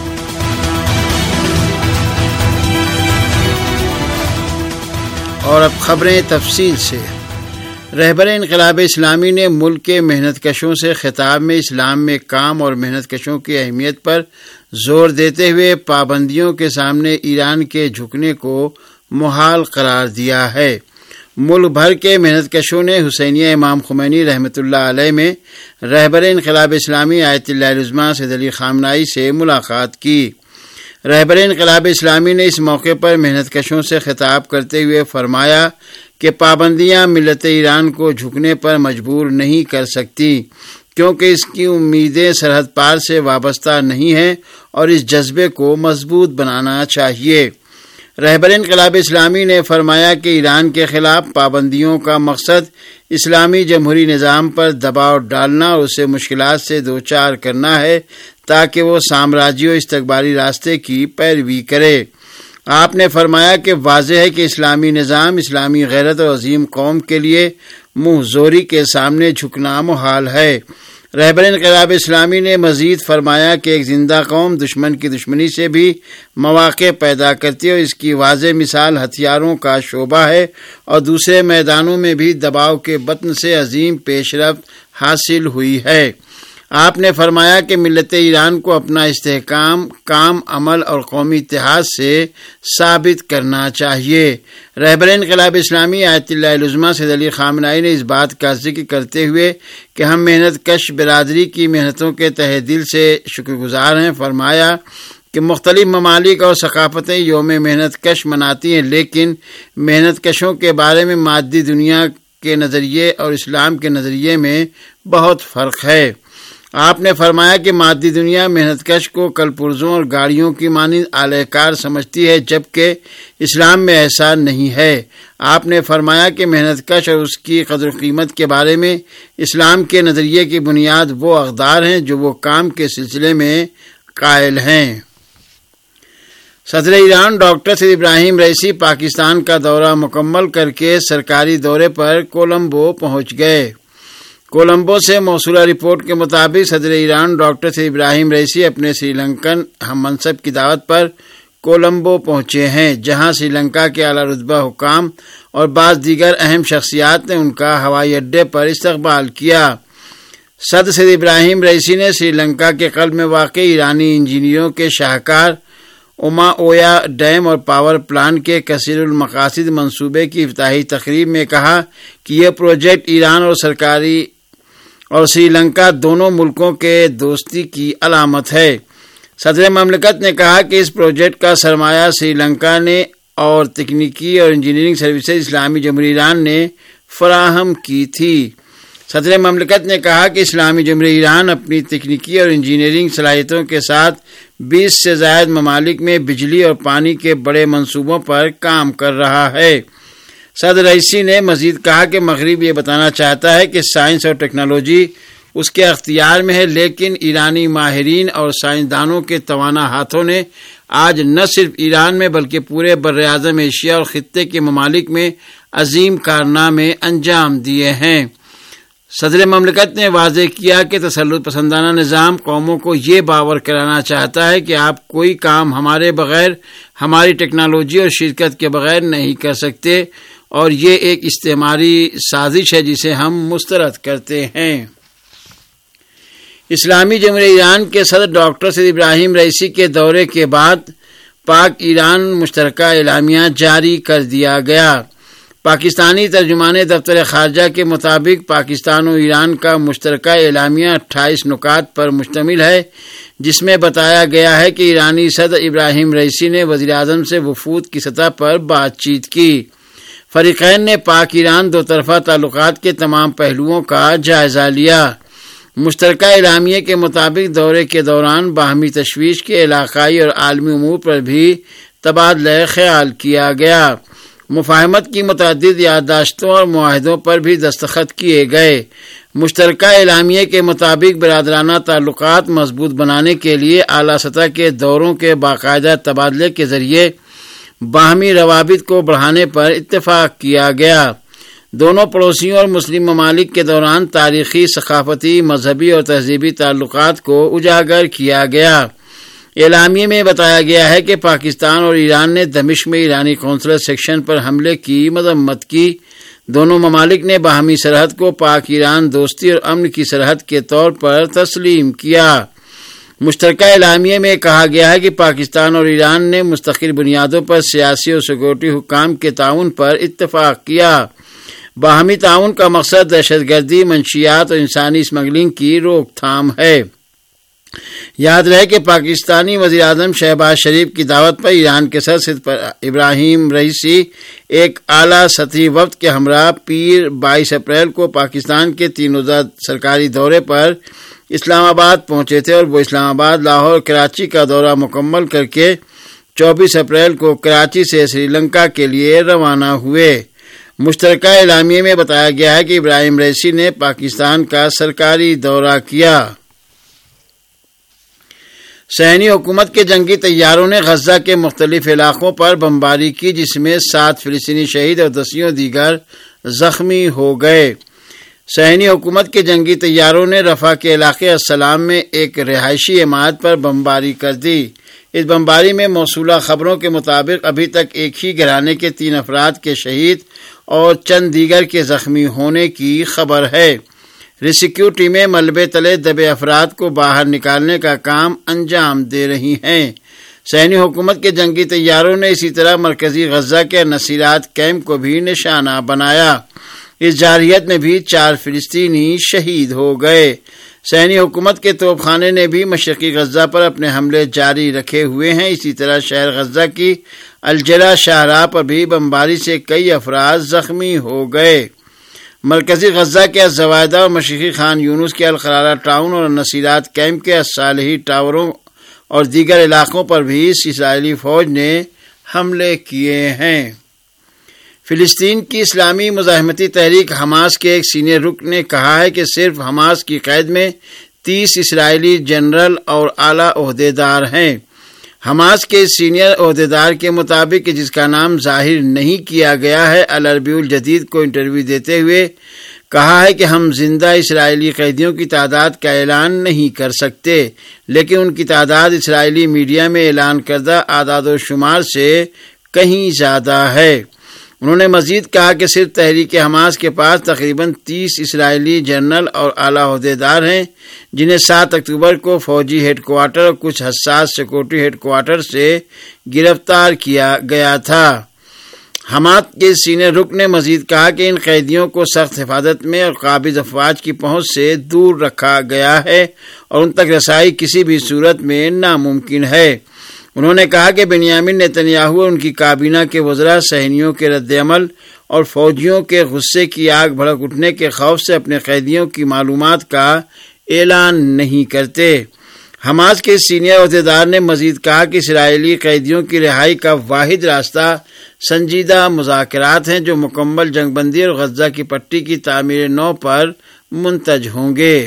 اور اب خبریں تفصیل سے۔ رہبر انقلاب اسلامی نے ملک کے محنت کشوں سے خطاب میں اسلام میں کام اور محنت کشوں کی اہمیت پر زور دیتے ہوئے پابندیوں کے سامنے ایران کے جھکنے کو محال قرار دیا ہے۔ ملک بھر کے محنت کشوں نے حسینیہ امام خمینی رحمۃ اللہ علیہ میں رہبر انقلاب اسلامی آیت اللہ العظمیٰ سید علی خامنہئی سے ملاقات کی۔ رہبر انقلاب اسلامی نے اس موقع پر محنت کشوں سے خطاب کرتے ہوئے فرمایا کہ پابندیاں ملت ایران کو جھکنے پر مجبور نہیں کر سکتی، کیونکہ اس کی امیدیں سرحد پار سے وابستہ نہیں ہیں اور اس جذبے کو مضبوط بنانا چاہیے۔ رہبر انقلاب اسلامی نے فرمایا کہ ایران کے خلاف پابندیوں کا مقصد اسلامی جمہوری نظام پر دباؤ ڈالنا اور اسے مشکلات سے دوچار کرنا ہے تاکہ وہ سامراجی و استکباری راستے کی پیروی کرے۔ آپ نے فرمایا کہ واضح ہے کہ اسلامی نظام، اسلامی غیرت اور عظیم قوم کے لیے منہ زوری کے سامنے جھکنا محال ہے۔ رہبر انقلاب اسلامی نے مزید فرمایا کہ ایک زندہ قوم دشمن کی دشمنی سے بھی مواقع پیدا کرتی ہے اور اس کی واضح مثال ہتھیاروں کا شعبہ ہے اور دوسرے میدانوں میں بھی دباؤ کے بطن سے عظیم پیش رفت حاصل ہوئی ہے۔ آپ نے فرمایا کہ ملت ایران کو اپنا استحکام کام، عمل اور قومی اتحاد سے ثابت کرنا چاہیے۔ رہبر انقلاب اسلامی آیت اللہ العظمیٰ سید علی خامنہئی نے اس بات کا ذکر کرتے ہوئے کہ ہم محنت کش برادری کی محنتوں کے تہہ دل سے شکر گزار ہیں، فرمایا کہ مختلف ممالک اور ثقافتیں یوم محنت کش مناتی ہیں، لیکن محنت کشوں کے بارے میں مادی دنیا کے نظریے اور اسلام کے نظریے میں بہت فرق ہے۔ آپ نے فرمایا کہ مادی دنیا محنت کش کو کل پرزوں اور گاڑیوں کی مانند اعلی کار سمجھتی ہے، جبکہ اسلام میں ایسا نہیں ہے۔ آپ نے فرمایا کہ محنت کش اور اس کی قدر و قیمت کے بارے میں اسلام کے نظریے کی بنیاد وہ اقدار ہیں جو وہ کام کے سلسلے میں قائل ہیں۔ صدر Iran doctor Seyed Ebrahim Raisi Pakistan کا دورہ مکمل کر کے سرکاری دورے پر کولمبو پہنچ گئے۔ کولمبو سے موصولہ رپورٹ کے مطابق صدر Iran doctor Seyed Ebrahim Raisi اپنے سری لنکن ہم منصب کی دعوت پر کولمبو پہنچے ہیں، جہاں سری لنکا کے اعلیٰ رتبہ حکام اور بعض دیگر اہم شخصیات نے ان کا ہوائی اڈے پر استقبال کیا۔ صدر سید ابراہیم رئیسی نے سری لنکا کے قلب میں واقع ایرانی انجینئروں کے شاہکار اما اویا ڈیم اور پاور پلانٹ کے کثیر المقاصد منصوبے کی افتتاحی تقریب میں کہا کہ یہ پروجیکٹ ایران اور سری لنکا دونوں ملکوں کے دوستی کی علامت ہے۔ صدر مملکت نے کہا کہ اس پروجیکٹ کا سرمایہ سری لنکا نے اور تکنیکی اور انجینئرنگ سروسز اسلامی جمہوریہ ایران نے فراہم کی تھی۔ صدر مملکت نے کہا کہ اسلامی جمہوریہ ایران اپنی تکنیکی اور انجینئرنگ صلاحیتوں کے ساتھ 20 سے زائد ممالک میں بجلی اور پانی کے بڑے منصوبوں پر کام کر رہا ہے۔ صدر رئیسی نے مزید کہا کہ مغرب یہ بتانا چاہتا ہے کہ سائنس اور ٹیکنالوجی اس کے اختیار میں ہے، لیکن ایرانی ماہرین اور سائنسدانوں کے توانا ہاتھوں نے آج نہ صرف ایران میں بلکہ پورے براعظم ایشیا اور خطے کے ممالک میں عظیم کارنامے انجام دیے ہیں۔ صدر مملکت نے واضح کیا کہ تسلط پسندانہ نظام قوموں کو یہ باور کرانا چاہتا ہے کہ آپ کوئی کام ہمارے بغیر، ہماری ٹیکنالوجی اور شرکت کے بغیر نہیں کر سکتے، اور یہ ایک استعماری سازش ہے جسے ہم مسترد کرتے ہیں۔ اسلامی جمہوریہ ایران کے صدر ڈاکٹر سید ابراہیم رئیسی کے دورے کے بعد پاک ایران مشترکہ اعلامیہ جاری کر دیا گیا۔ پاکستانی ترجمان دفتر خارجہ کے مطابق پاکستان و ایران کا مشترکہ اعلامیہ 28 نکات پر مشتمل ہے، جس میں بتایا گیا ہے کہ ایرانی صدر ابراہیم رئیسی نے وزیر اعظم سے وفود کی سطح پر بات چیت کی۔ فریقین نے پاک ایران دو طرفہ تعلقات کے تمام پہلوؤں کا جائزہ لیا۔ مشترکہ اعلامیے کے مطابق دورے کے دوران باہمی تشویش کے علاقائی اور عالمی امور پر بھی تبادلہ خیال کیا گیا۔ مفاہمت کی متعدد یادداشتوں اور معاہدوں پر بھی دستخط کیے گئے۔ مشترکہ اعلامیے کے مطابق برادرانہ تعلقات مضبوط بنانے کے لیے اعلیٰ سطح کے دوروں کے باقاعدہ تبادلے کے ذریعے باہمی روابط کو بڑھانے پر اتفاق کیا گیا۔ دونوں پڑوسیوں اور مسلم ممالک کے دوران تاریخی، ثقافتی، مذہبی اور تہذیبی تعلقات کو اجاگر کیا گیا۔ اعلامیے میں بتایا گیا ہے کہ پاکستان اور ایران نے دمشق میں ایرانی قونصلر سیکشن پر حملے کی مذمت کی۔ دونوں ممالک نے باہمی سرحد کو پاک ایران دوستی اور امن کی سرحد کے طور پر تسلیم کیا۔ مشترکہ اعلامیے میں کہا گیا ہے کہ پاکستان اور ایران نے مستقل بنیادوں پر سیاسی اور سیکورٹی حکام کے تعاون پر اتفاق کیا۔ باہمی تعاون کا مقصد دہشت گردی، منشیات اور انسانی اسمگلنگ کی روک تھام ہے۔ یاد رہے کہ پاکستانی وزیر اعظم شہباز شریف کی دعوت پر ایران کے صدر سید ابراہیم رئیسی ایک اعلیٰ سطحی وفد کے ہمراہ پیر 22 اپریل کو پاکستان کے 3 روزہ سرکاری دورے پر اسلام آباد پہنچے تھے، اور وہ اسلام آباد، لاہور اور کراچی کا دورہ مکمل کر کے 24 اپریل کو کراچی سے سری لنکا کے لیے روانہ ہوئے۔ مشترکہ اعلامیے میں بتایا گیا ہے کہ ابراہیم رئیسی نے پاکستان کا سرکاری دورہ کیا۔ صہیونی حکومت کے جنگی طیاروں نے غزہ کے مختلف علاقوں پر بمباری کی، جس میں 7 فلسطینی شہید اور دسیوں دیگر زخمی ہو گئے۔ صہیونی حکومت کے جنگی طیاروں نے رفح کے علاقے السلام میں ایک رہائشی عمارت پر بمباری کر دی۔ اس بمباری میں موصولہ خبروں کے مطابق ابھی تک ایک ہی گھرانے کے 3 افراد کے شہید اور چند دیگر کے زخمی ہونے کی خبر ہے۔ ریسکیو ٹیمیں ملبے تلے دبے افراد کو باہر نکالنے کا کام انجام دے رہی ہیں۔ صہیونی حکومت کے جنگی طیاروں نے اسی طرح مرکزی غزہ کے نصیرات کیمپ کو بھی نشانہ بنایا۔ اس جارحیت میں بھی 4 فلسطینی شہید ہو گئے۔ صہیونی حکومت کے توپ خانے نے بھی مشرقی غزہ پر اپنے حملے جاری رکھے ہوئے ہیں۔ اسی طرح شہر غزہ کی الجلا شاہراہ پر بھی بمباری سے کئی افراد زخمی ہو گئے۔ مرکزی غزہ کے الزوائدہ اور مشرقی خان یونس کے القرارہ ٹاؤن اور نصیرات کیمپ کے الصالحی ٹاوروں اور دیگر علاقوں پر بھی اسرائیلی فوج نے حملے کیے ہیں۔ فلسطین کی اسلامی مزاحمتی تحریک حماس کے ایک سینئر رکن نے کہا ہے کہ صرف حماس کی قید میں 30 اسرائیلی جنرل اور اعلیٰ عہدیدار ہیں۔ حماس کے سینئر عہدیدار کے مطابق، جس کا نام ظاہر نہیں کیا گیا ہے، العربی الجدید کو انٹرویو دیتے ہوئے کہا ہے کہ ہم زندہ اسرائیلی قیدیوں کی تعداد کا اعلان نہیں کر سکتے، لیکن ان کی تعداد اسرائیلی میڈیا میں اعلان کردہ اعداد و شمار سے کہیں زیادہ ہے۔ انہوں نے مزید کہا کہ صرف تحریک حماس کے پاس تقریباً 30 اسرائیلی جنرل اور اعلیٰ عہدیدار ہیں، جنہیں 7 اکتوبر کو فوجی ہیڈ کوارٹر اور کچھ حساس سیکورٹی ہیڈ کوارٹر سے گرفتار کیا گیا تھا۔ حماس کے سینئر رکن نے مزید کہا کہ ان قیدیوں کو سخت حفاظت میں اور قابض افواج کی پہنچ سے دور رکھا گیا ہے اور ان تک رسائی کسی بھی صورت میں ناممکن ہے۔ انہوں نے کہا کہ بنیامین نتنیاہو اور ان کی کابینہ کے وزراء صہیونیوں کے رد عمل اور فوجیوں کے غصے کی آگ بھڑک اٹھنے کے خوف سے اپنے قیدیوں کی معلومات کا اعلان نہیں کرتے۔ حماس کے سینئر عہدیدار نے مزید کہا کہ اسرائیلی قیدیوں کی رہائی کا واحد راستہ سنجیدہ مذاکرات ہیں، جو مکمل جنگ بندی اور غزہ کی پٹی کی تعمیر نو پر منتج ہوں گے۔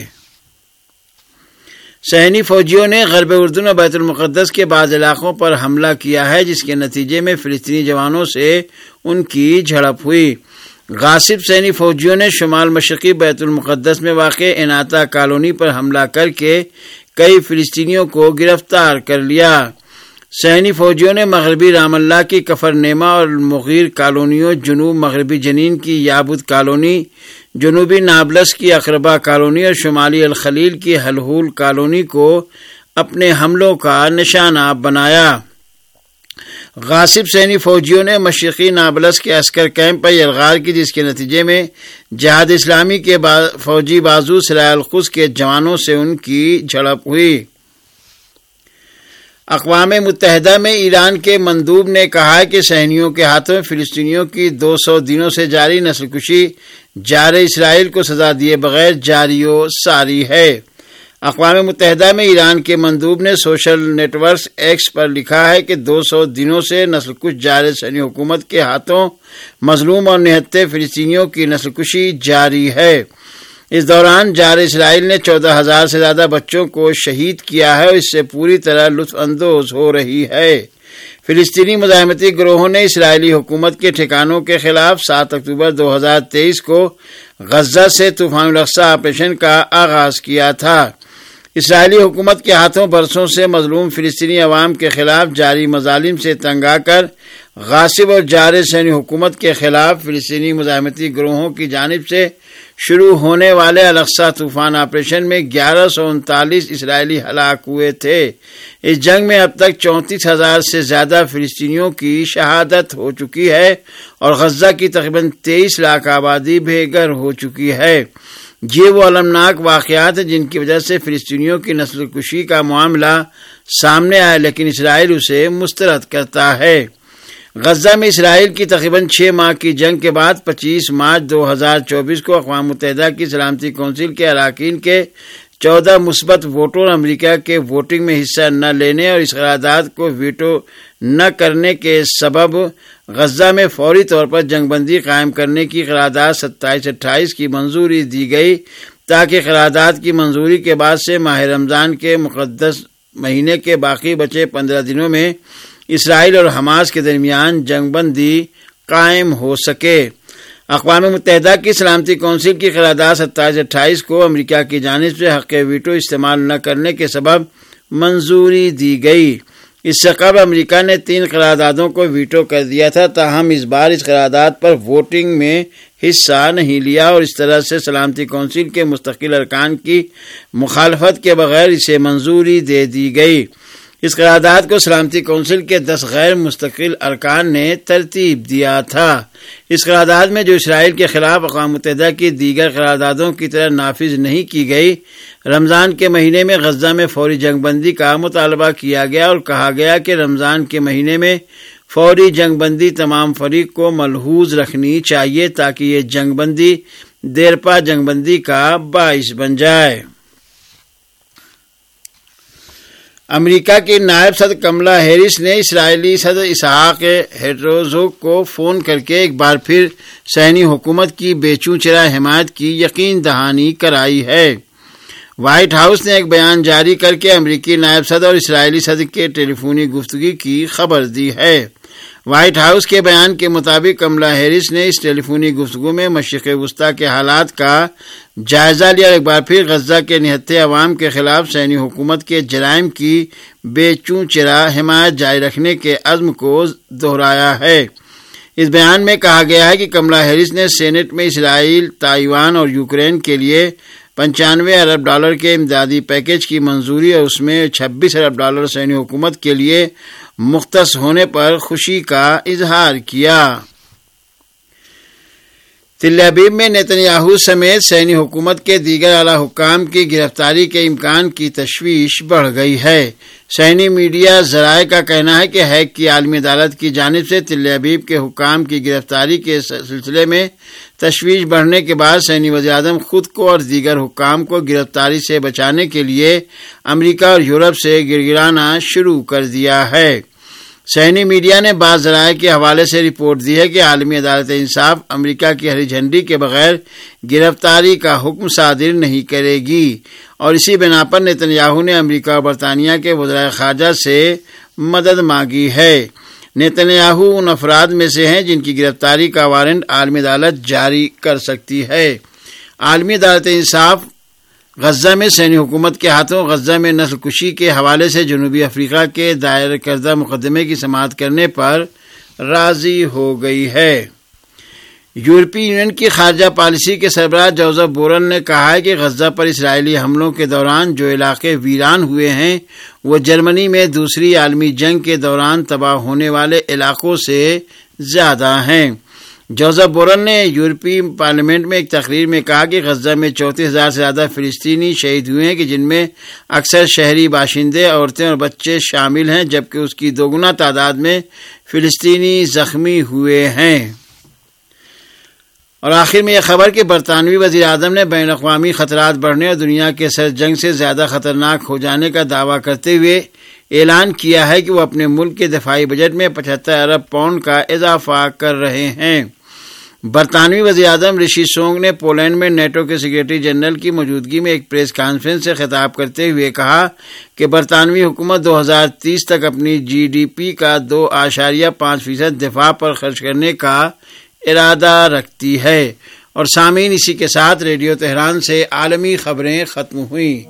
صہیونی فوجیوں نے غرب اردن اور بیت المقدس کے بعض علاقوں پر حملہ کیا ہے، جس کے نتیجے میں فلسطینی جوانوں سے ان کی جھڑپ ہوئی۔ غاصب صہیونی فوجیوں نے شمال مشرقی بیت المقدس میں واقع اناتا کالونی پر حملہ کر کے کئی فلسطینیوں کو گرفتار کر لیا۔ صہیونی فوجیوں نے مغربی رام اللہ کی کفر نیما اور مغیر کالونیوں، جنوب مغربی جنین کی یابد کالونی، جنوبی نابلس کی اقربا کالونی اور شمالی الخلیل کی حلحول کالونی کو اپنے حملوں کا نشانہ بنایا۔ غاصب سینی فوجیوں نے مشرقی نابلس کے عسکر کیمپ پر یلغار کی، جس کے نتیجے میں جہاد اسلامی کے فوجی بازو سراج القدس کے جوانوں سے ان کی جھڑپ ہوئی۔ اقوام متحدہ میں ایران کے مندوب نے کہا کہ صہیونیوں کے ہاتھوں فلسطینیوں کی 200 دنوں سے جاری نسل کشی جار اسرائیل کو سزا دیے بغیر جاری و ساری ہے۔ اقوام متحدہ میں ایران کے مندوب نے سوشل نیٹ ورکس ایکس پر لکھا ہے کہ 200 دنوں سے نسل کش جار صہیونی حکومت کے ہاتھوں مظلوم اور نہتے فلسطینیوں کی نسل کشی جاری ہے۔ اس دوران جار اسرائیل نے 14,000 سے زیادہ بچوں کو شہید کیا ہے اور اس سے پوری طرح لطف اندوز ہو رہی ہے۔ فلسطینی مزاحمتی گروہوں نے اسرائیلی حکومت کے ٹھکانوں کے خلاف 7 اکتوبر 2023 کو غزہ سے طوفان الاقصی آپریشن کا آغاز کیا تھا۔ اسرائیلی حکومت کے ہاتھوں برسوں سے مظلوم فلسطینی عوام کے خلاف جاری مظالم سے تنگ آ کر غاصب اور جار صہیونی حکومت کے خلاف فلسطینی مزاحمتی گروہوں کی جانب سے شروع ہونے والے الاقصی طوفان آپریشن میں 1139 اسرائیلی ہلاک ہوئے تھے۔ اس جنگ میں اب تک 34,000 سے زیادہ فلسطینیوں کی شہادت ہو چکی ہے اور غزہ کی تقریباً 23 لاکھ آبادی بے گھر ہو چکی ہے۔ یہ وہ المناک واقعات ہیں جن کی وجہ سے فلسطینیوں کی نسل کشی کا معاملہ سامنے آیا، لیکن اسرائیل اسے مسترد کرتا ہے۔ غزہ میں اسرائیل کی تقریباً 6 ماہ کی جنگ کے بعد 25 مارچ 2024 کو اقوام متحدہ کی سلامتی کونسل کے اراکین کے 14 مثبت ووٹوں اور امریکہ کے ووٹنگ میں حصہ نہ لینے اور اس قرارداد کو ویٹو نہ کرنے کے سبب غزہ میں فوری طور پر جنگ بندی قائم کرنے کی قرارداد 27-28 کی منظوری دی گئی، تاکہ قرارداد کی منظوری کے بعد سے ماہ رمضان کے مقدس مہینے کے باقی بچے 15 دنوں میں اسرائیل اور حماس کے درمیان جنگ بندی قائم ہو سکے۔ اقوام متحدہ کی سلامتی کونسل کی قرارداد 27-28 کو امریکہ کی جانب سے حق ویٹو استعمال نہ کرنے کے سبب منظوری دی گئی۔ اس سے قبل امریکہ نے 3 قراردادوں کو ویٹو کر دیا تھا، تاہم اس بار اس قرارداد پر ووٹنگ میں حصہ نہیں لیا اور اس طرح سے سلامتی کونسل کے مستقل ارکان کی مخالفت کے بغیر اسے منظوری دے دی گئی۔ اس قرارداد کو سلامتی کونسل کے 10 غیر مستقل ارکان نے ترتیب دیا تھا۔ اس قرارداد میں جو اسرائیل کے خلاف اقوام متحدہ کی دیگر قراردادوں کی طرح نافذ نہیں کی گئی، رمضان کے مہینے میں غزہ میں فوری جنگ بندی کا مطالبہ کیا گیا اور کہا گیا کہ رمضان کے مہینے میں فوری جنگ بندی تمام فریق کو ملحوظ رکھنی چاہیے تاکہ یہ جنگ بندی دیرپا جنگ بندی کا باعث بن جائے۔ امریکہ کی نائب صدر کملا ہیرس نے اسرائیلی صدر اسحاق ہرزوگ کو فون کر کے ایک بار پھر صہیونی حکومت کی بے چوں چرا حمایت کی یقین دہانی کرائی ہے۔ وائٹ ہاؤس نے ایک بیان جاری کر کے امریکی نائب صدر اور اسرائیلی صدر کے ٹیلی فونی گفتگو کی خبر دی ہے۔ وائٹ ہاؤس کے بیان کے مطابق کملا ہیرس نے اس ٹیلی فونی گفتگو میں مشرق وسطیٰ کے حالات کا جائزہ لیا اور ایک بار پھر غزہ کے نہتے عوام کے خلاف صہیونی حکومت کے جرائم کی بے چوں چرا حمایت جاری رکھنے کے عزم کو دہرایا ہے۔ اس بیان میں کہا گیا ہے کہ کملا ہیرس نے سینٹ میں اسرائیل، تائیوان اور یوکرین کے لیے $95 ارب کے امدادی پیکیج کی منظوری اور اس میں $26 ارب صہیونی حکومت کے لیے مختص ہونے پر خوشی کا اظہار کیا۔ تل ابیب میں نیتنیاہو سمیت صہیونی حکومت کے دیگر اعلیٰ حکام کی گرفتاری کے امکان کی تشویش بڑھ گئی ہے۔ صہیونی میڈیا ذرائع کا کہنا ہے کہ ہیگ کی عالمی عدالت کی جانب سے تل ابیب کے حکام کی گرفتاری کے سلسلے میں تشویش بڑھنے کے بعد صہیونی وزیراعظم خود کو اور دیگر حکام کو گرفتاری سے بچانے کے لیے امریکہ اور یورپ سے گڑگڑانا شروع کر دیا ہے۔ صہیونی میڈیا نے بعض ذرائع کے حوالے سے رپورٹ دی ہے کہ عالمی عدالت انصاف امریکہ کی ہری جھنڈی کے بغیر گرفتاری کا حکم صادر نہیں کرے گی اور اسی بنا پر نیتنیاہو نے امریکہ اور برطانیہ کے وزرائے خارجہ سے مدد مانگی ہے۔ نیتنیاہو ان افراد میں سے ہیں جن کی گرفتاری کا وارنٹ عالمی عدالت جاری کر سکتی ہے۔ عالمی عدالت انصاف غزہ میں صہیونی حکومت کے ہاتھوں غزہ میں نسل کشی کے حوالے سے جنوبی افریقہ کے دائر کردہ مقدمے کی سماعت کرنے پر راضی ہو گئی ہے۔ یورپی یونین کی خارجہ پالیسی کے سربراہ جوزف بورل نے کہا ہے کہ غزہ پر اسرائیلی حملوں کے دوران جو علاقے ویران ہوئے ہیں وہ جرمنی میں دوسری عالمی جنگ کے دوران تباہ ہونے والے علاقوں سے زیادہ ہیں۔ جوزف بورل نے یورپی پارلیمنٹ میں ایک تقریر میں کہا کہ غزہ میں 34,000 سے زیادہ فلسطینی شہید ہوئے ہیں کہ جن میں اکثر شہری باشندے، عورتیں اور بچے شامل ہیں، جبکہ اس کی دوگنا تعداد میں فلسطینی زخمی ہوئے ہیں۔ اور آخر میں یہ خبر کہ برطانوی وزیر اعظم نے بین الاقوامی خطرات بڑھنے اور دنیا کے سر جنگ سے زیادہ خطرناک ہو جانے کا دعویٰ کرتے ہوئے اعلان کیا ہے کہ وہ اپنے ملک کے دفاعی بجٹ میں 75 ارب پاؤنڈ کا اضافہ کر رہے ہیں۔ برطانوی وزیر اعظم رشی سونک نے پولینڈ میں نیٹو کے سیکریٹری جنرل کی موجودگی میں ایک پریس کانفرنس سے خطاب کرتے ہوئے کہا کہ برطانوی حکومت 2030 تک اپنی جی ڈی پی کا 2.5% دفاع پر خرچ کرنے کا ارادہ رکھتی ہے۔ اور سامعین، اسی کے ساتھ ریڈیو تہران سے عالمی خبریں ختم ہوئیں۔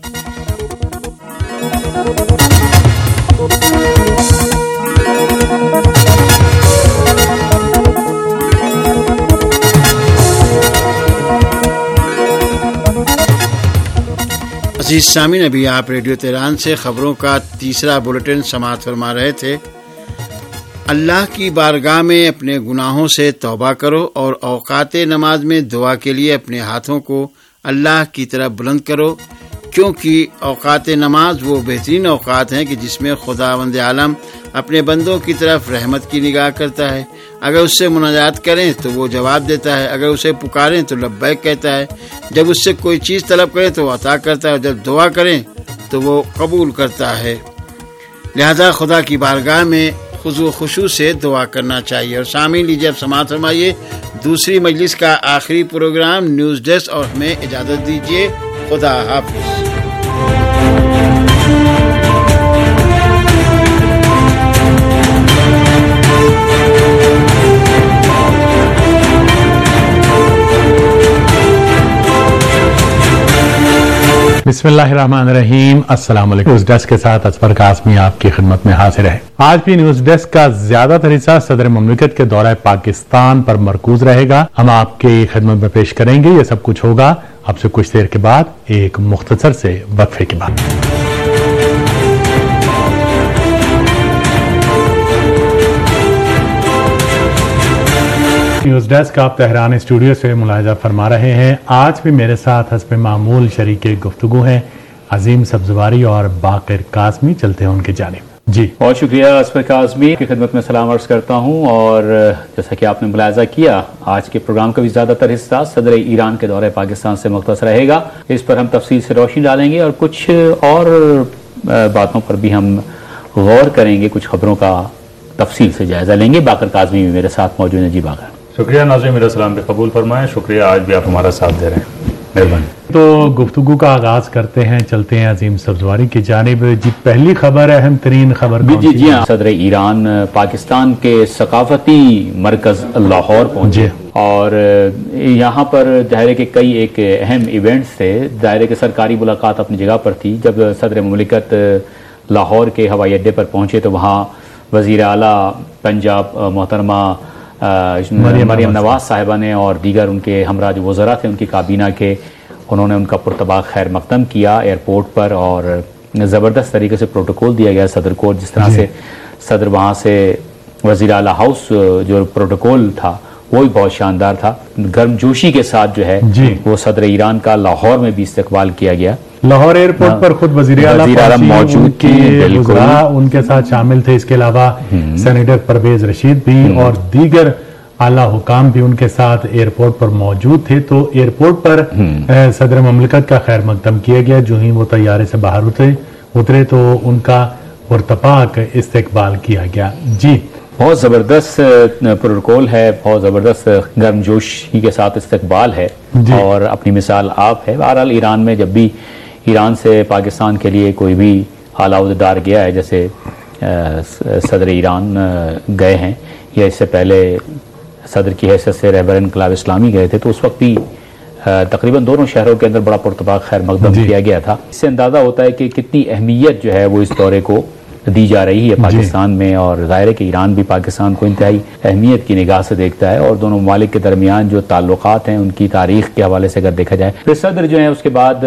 عزیز سامعین، ابھی آپ ریڈیو تہران سے خبروں کا تیسرا بلیٹن سماعت فرما رہے تھے۔ اللہ کی بارگاہ میں اپنے گناہوں سے توبہ کرو اور اوقات نماز میں دعا کے لیے اپنے ہاتھوں کو اللہ کی طرف بلند کرو، کیونکہ اوقات نماز وہ بہترین اوقات ہیں کہ جس میں خداوند عالم اپنے بندوں کی طرف رحمت کی نگاہ کرتا ہے۔ اگر اس سے مناجات کریں تو وہ جواب دیتا ہے، اگر اسے پکاریں تو لبیک کہتا ہے، جب اس سے کوئی چیز طلب کریں تو وہ عطا کرتا ہے، اور جب دعا کریں تو وہ قبول کرتا ہے۔ لہذا خدا کی بارگاہ میں خضوع و خشوع سے دعا کرنا چاہیے۔ اور سامعین، لیجیے اب سماعت فرمائیے دوسری مجلس کا آخری پروگرام نیوز ڈیسک، اور ہمیں اجازت دیجیے۔ خدا حافظ۔ بسم اللہ الرحمن الرحیم۔ السلام علیکم۔ نیوز ڈیسک کے ساتھ اصفر قاسمی آپ کی خدمت میں حاضر ہے۔ آج بھی نیوز ڈیسک کا زیادہ تر حصہ صدر مملکت کے دورہ پاکستان پر مرکوز رہے گا۔ ہم آپ کی خدمت میں پیش کریں گے۔ یہ سب کچھ ہوگا اب سے کچھ دیر کے بعد، ایک مختصر سے وقفے کے بعد۔ نیوز ڈیسک آپ تہران اسٹوڈیو سے ملاحظہ فرما رہے ہیں۔ آج بھی میرے ساتھ حسب معمول شریک گفتگو ہیں عظیم سبزواری اور باقر قاسمی۔ چلتے ہیں ان کی جانب۔ جی بہت شکریہ اصفر قاسمی، کی خدمت میں سلام عرض کرتا ہوں۔ اور جیسا کہ آپ نے ملاحظہ کیا، آج کے پروگرام کا بھی زیادہ تر حصہ صدر ایران کے دورہ پاکستان سے مختص رہے گا۔ اس پر ہم تفصیل سے روشنی ڈالیں گے اور کچھ اور باتوں پر بھی ہم غور کریں گے، کچھ خبروں کا تفصیل سے جائزہ لیں گے۔ باقر قاسمی بھی میرے ساتھ موجود ہیں۔ جی باقر۔ شکریہ ناظرین، میرا سلام بھی قبول فرمائیں۔ شکریہ، آج بھی آپ ہمارا ساتھ دے رہے ہیں، مہربانی۔ تو گفتگو کا آغاز کرتے ہیں، چلتے ہیں عظیم سبزواری کی جانب۔ جی پہلی خبر، اہم ترین خبر جی ہاں، صدر ایران پاکستان کے ثقافتی مرکز لاہور پہنچے اور یہاں پر ظاہر کہ کئی ایک اہم ایونٹس تھے۔ ظاہر کہ سرکاری ملاقات اپنی جگہ پر تھی۔ جب صدر مملکت لاہور کے ہوائی اڈے پر پہنچے تو وہاں وزیر اعلیٰ پنجاب محترمہ مریم نواز صاحبہ نے اور دیگر ان کے ہمراہ جو وزراء تھے ان کی کابینہ کے، انہوں نے ان کا پرتباہ خیر مقدم کیا ایئرپورٹ پر، اور زبردست طریقے سے پروٹوکول دیا گیا صدر کو۔ جس طرح سے صدر وہاں سے وزیر اعلیٰ ہاؤس جو پروٹوکول تھا وہ بھی بہت شاندار تھا، گرم جوشی کے ساتھ جو ہے وہ صدر ایران کا لاہور میں بھی استقبال کیا گیا۔ لاہور ایئرپورٹ پر خود وزیر اعلیٰ موجود تھے، وزراء ان کے ساتھ شامل تھے۔ اس کے علاوہ سینیٹر پرویز رشید بھی اور دیگر اعلیٰ حکام بھی ان کے ساتھ ایئرپورٹ پر موجود تھے۔ تو ایئرپورٹ پر صدر مملکت کا خیر مقدم کیا گیا۔ جو ہی وہ طیارے سے باہر اترے تو ان کا پرتپاک استقبال کیا گیا۔ جی بہت زبردست پروٹوکول ہے، بہت زبردست گرم جوشی کے ساتھ استقبال ہے اور اپنی مثال آپ ہے۔ بہرحال ایران میں جب بھی ایران سے پاکستان کے لیے کوئی بھی اعلیٰ عہدیدار گیا ہے، جیسے صدر ایران گئے ہیں یا اس سے پہلے صدر کی حیثیت سے رہبر انقلاب اسلامی گئے تھے، تو اس وقت بھی تقریباً دونوں شہروں کے اندر بڑا پرتباہ خیر مقدم کیا گیا تھا۔ اس سے اندازہ ہوتا ہے کہ کتنی اہمیت جو ہے وہ اس دورے کو دی جا رہی ہے پاکستان میں، اور ظاہر ہے کہ ایران بھی پاکستان کو انتہائی اہمیت کی نگاہ سے دیکھتا ہے، اور دونوں ممالک کے درمیان جو تعلقات ہیں ان کی تاریخ کے حوالے سے اگر دیکھا جائے، پھر صدر جو ہیں اس کے بعد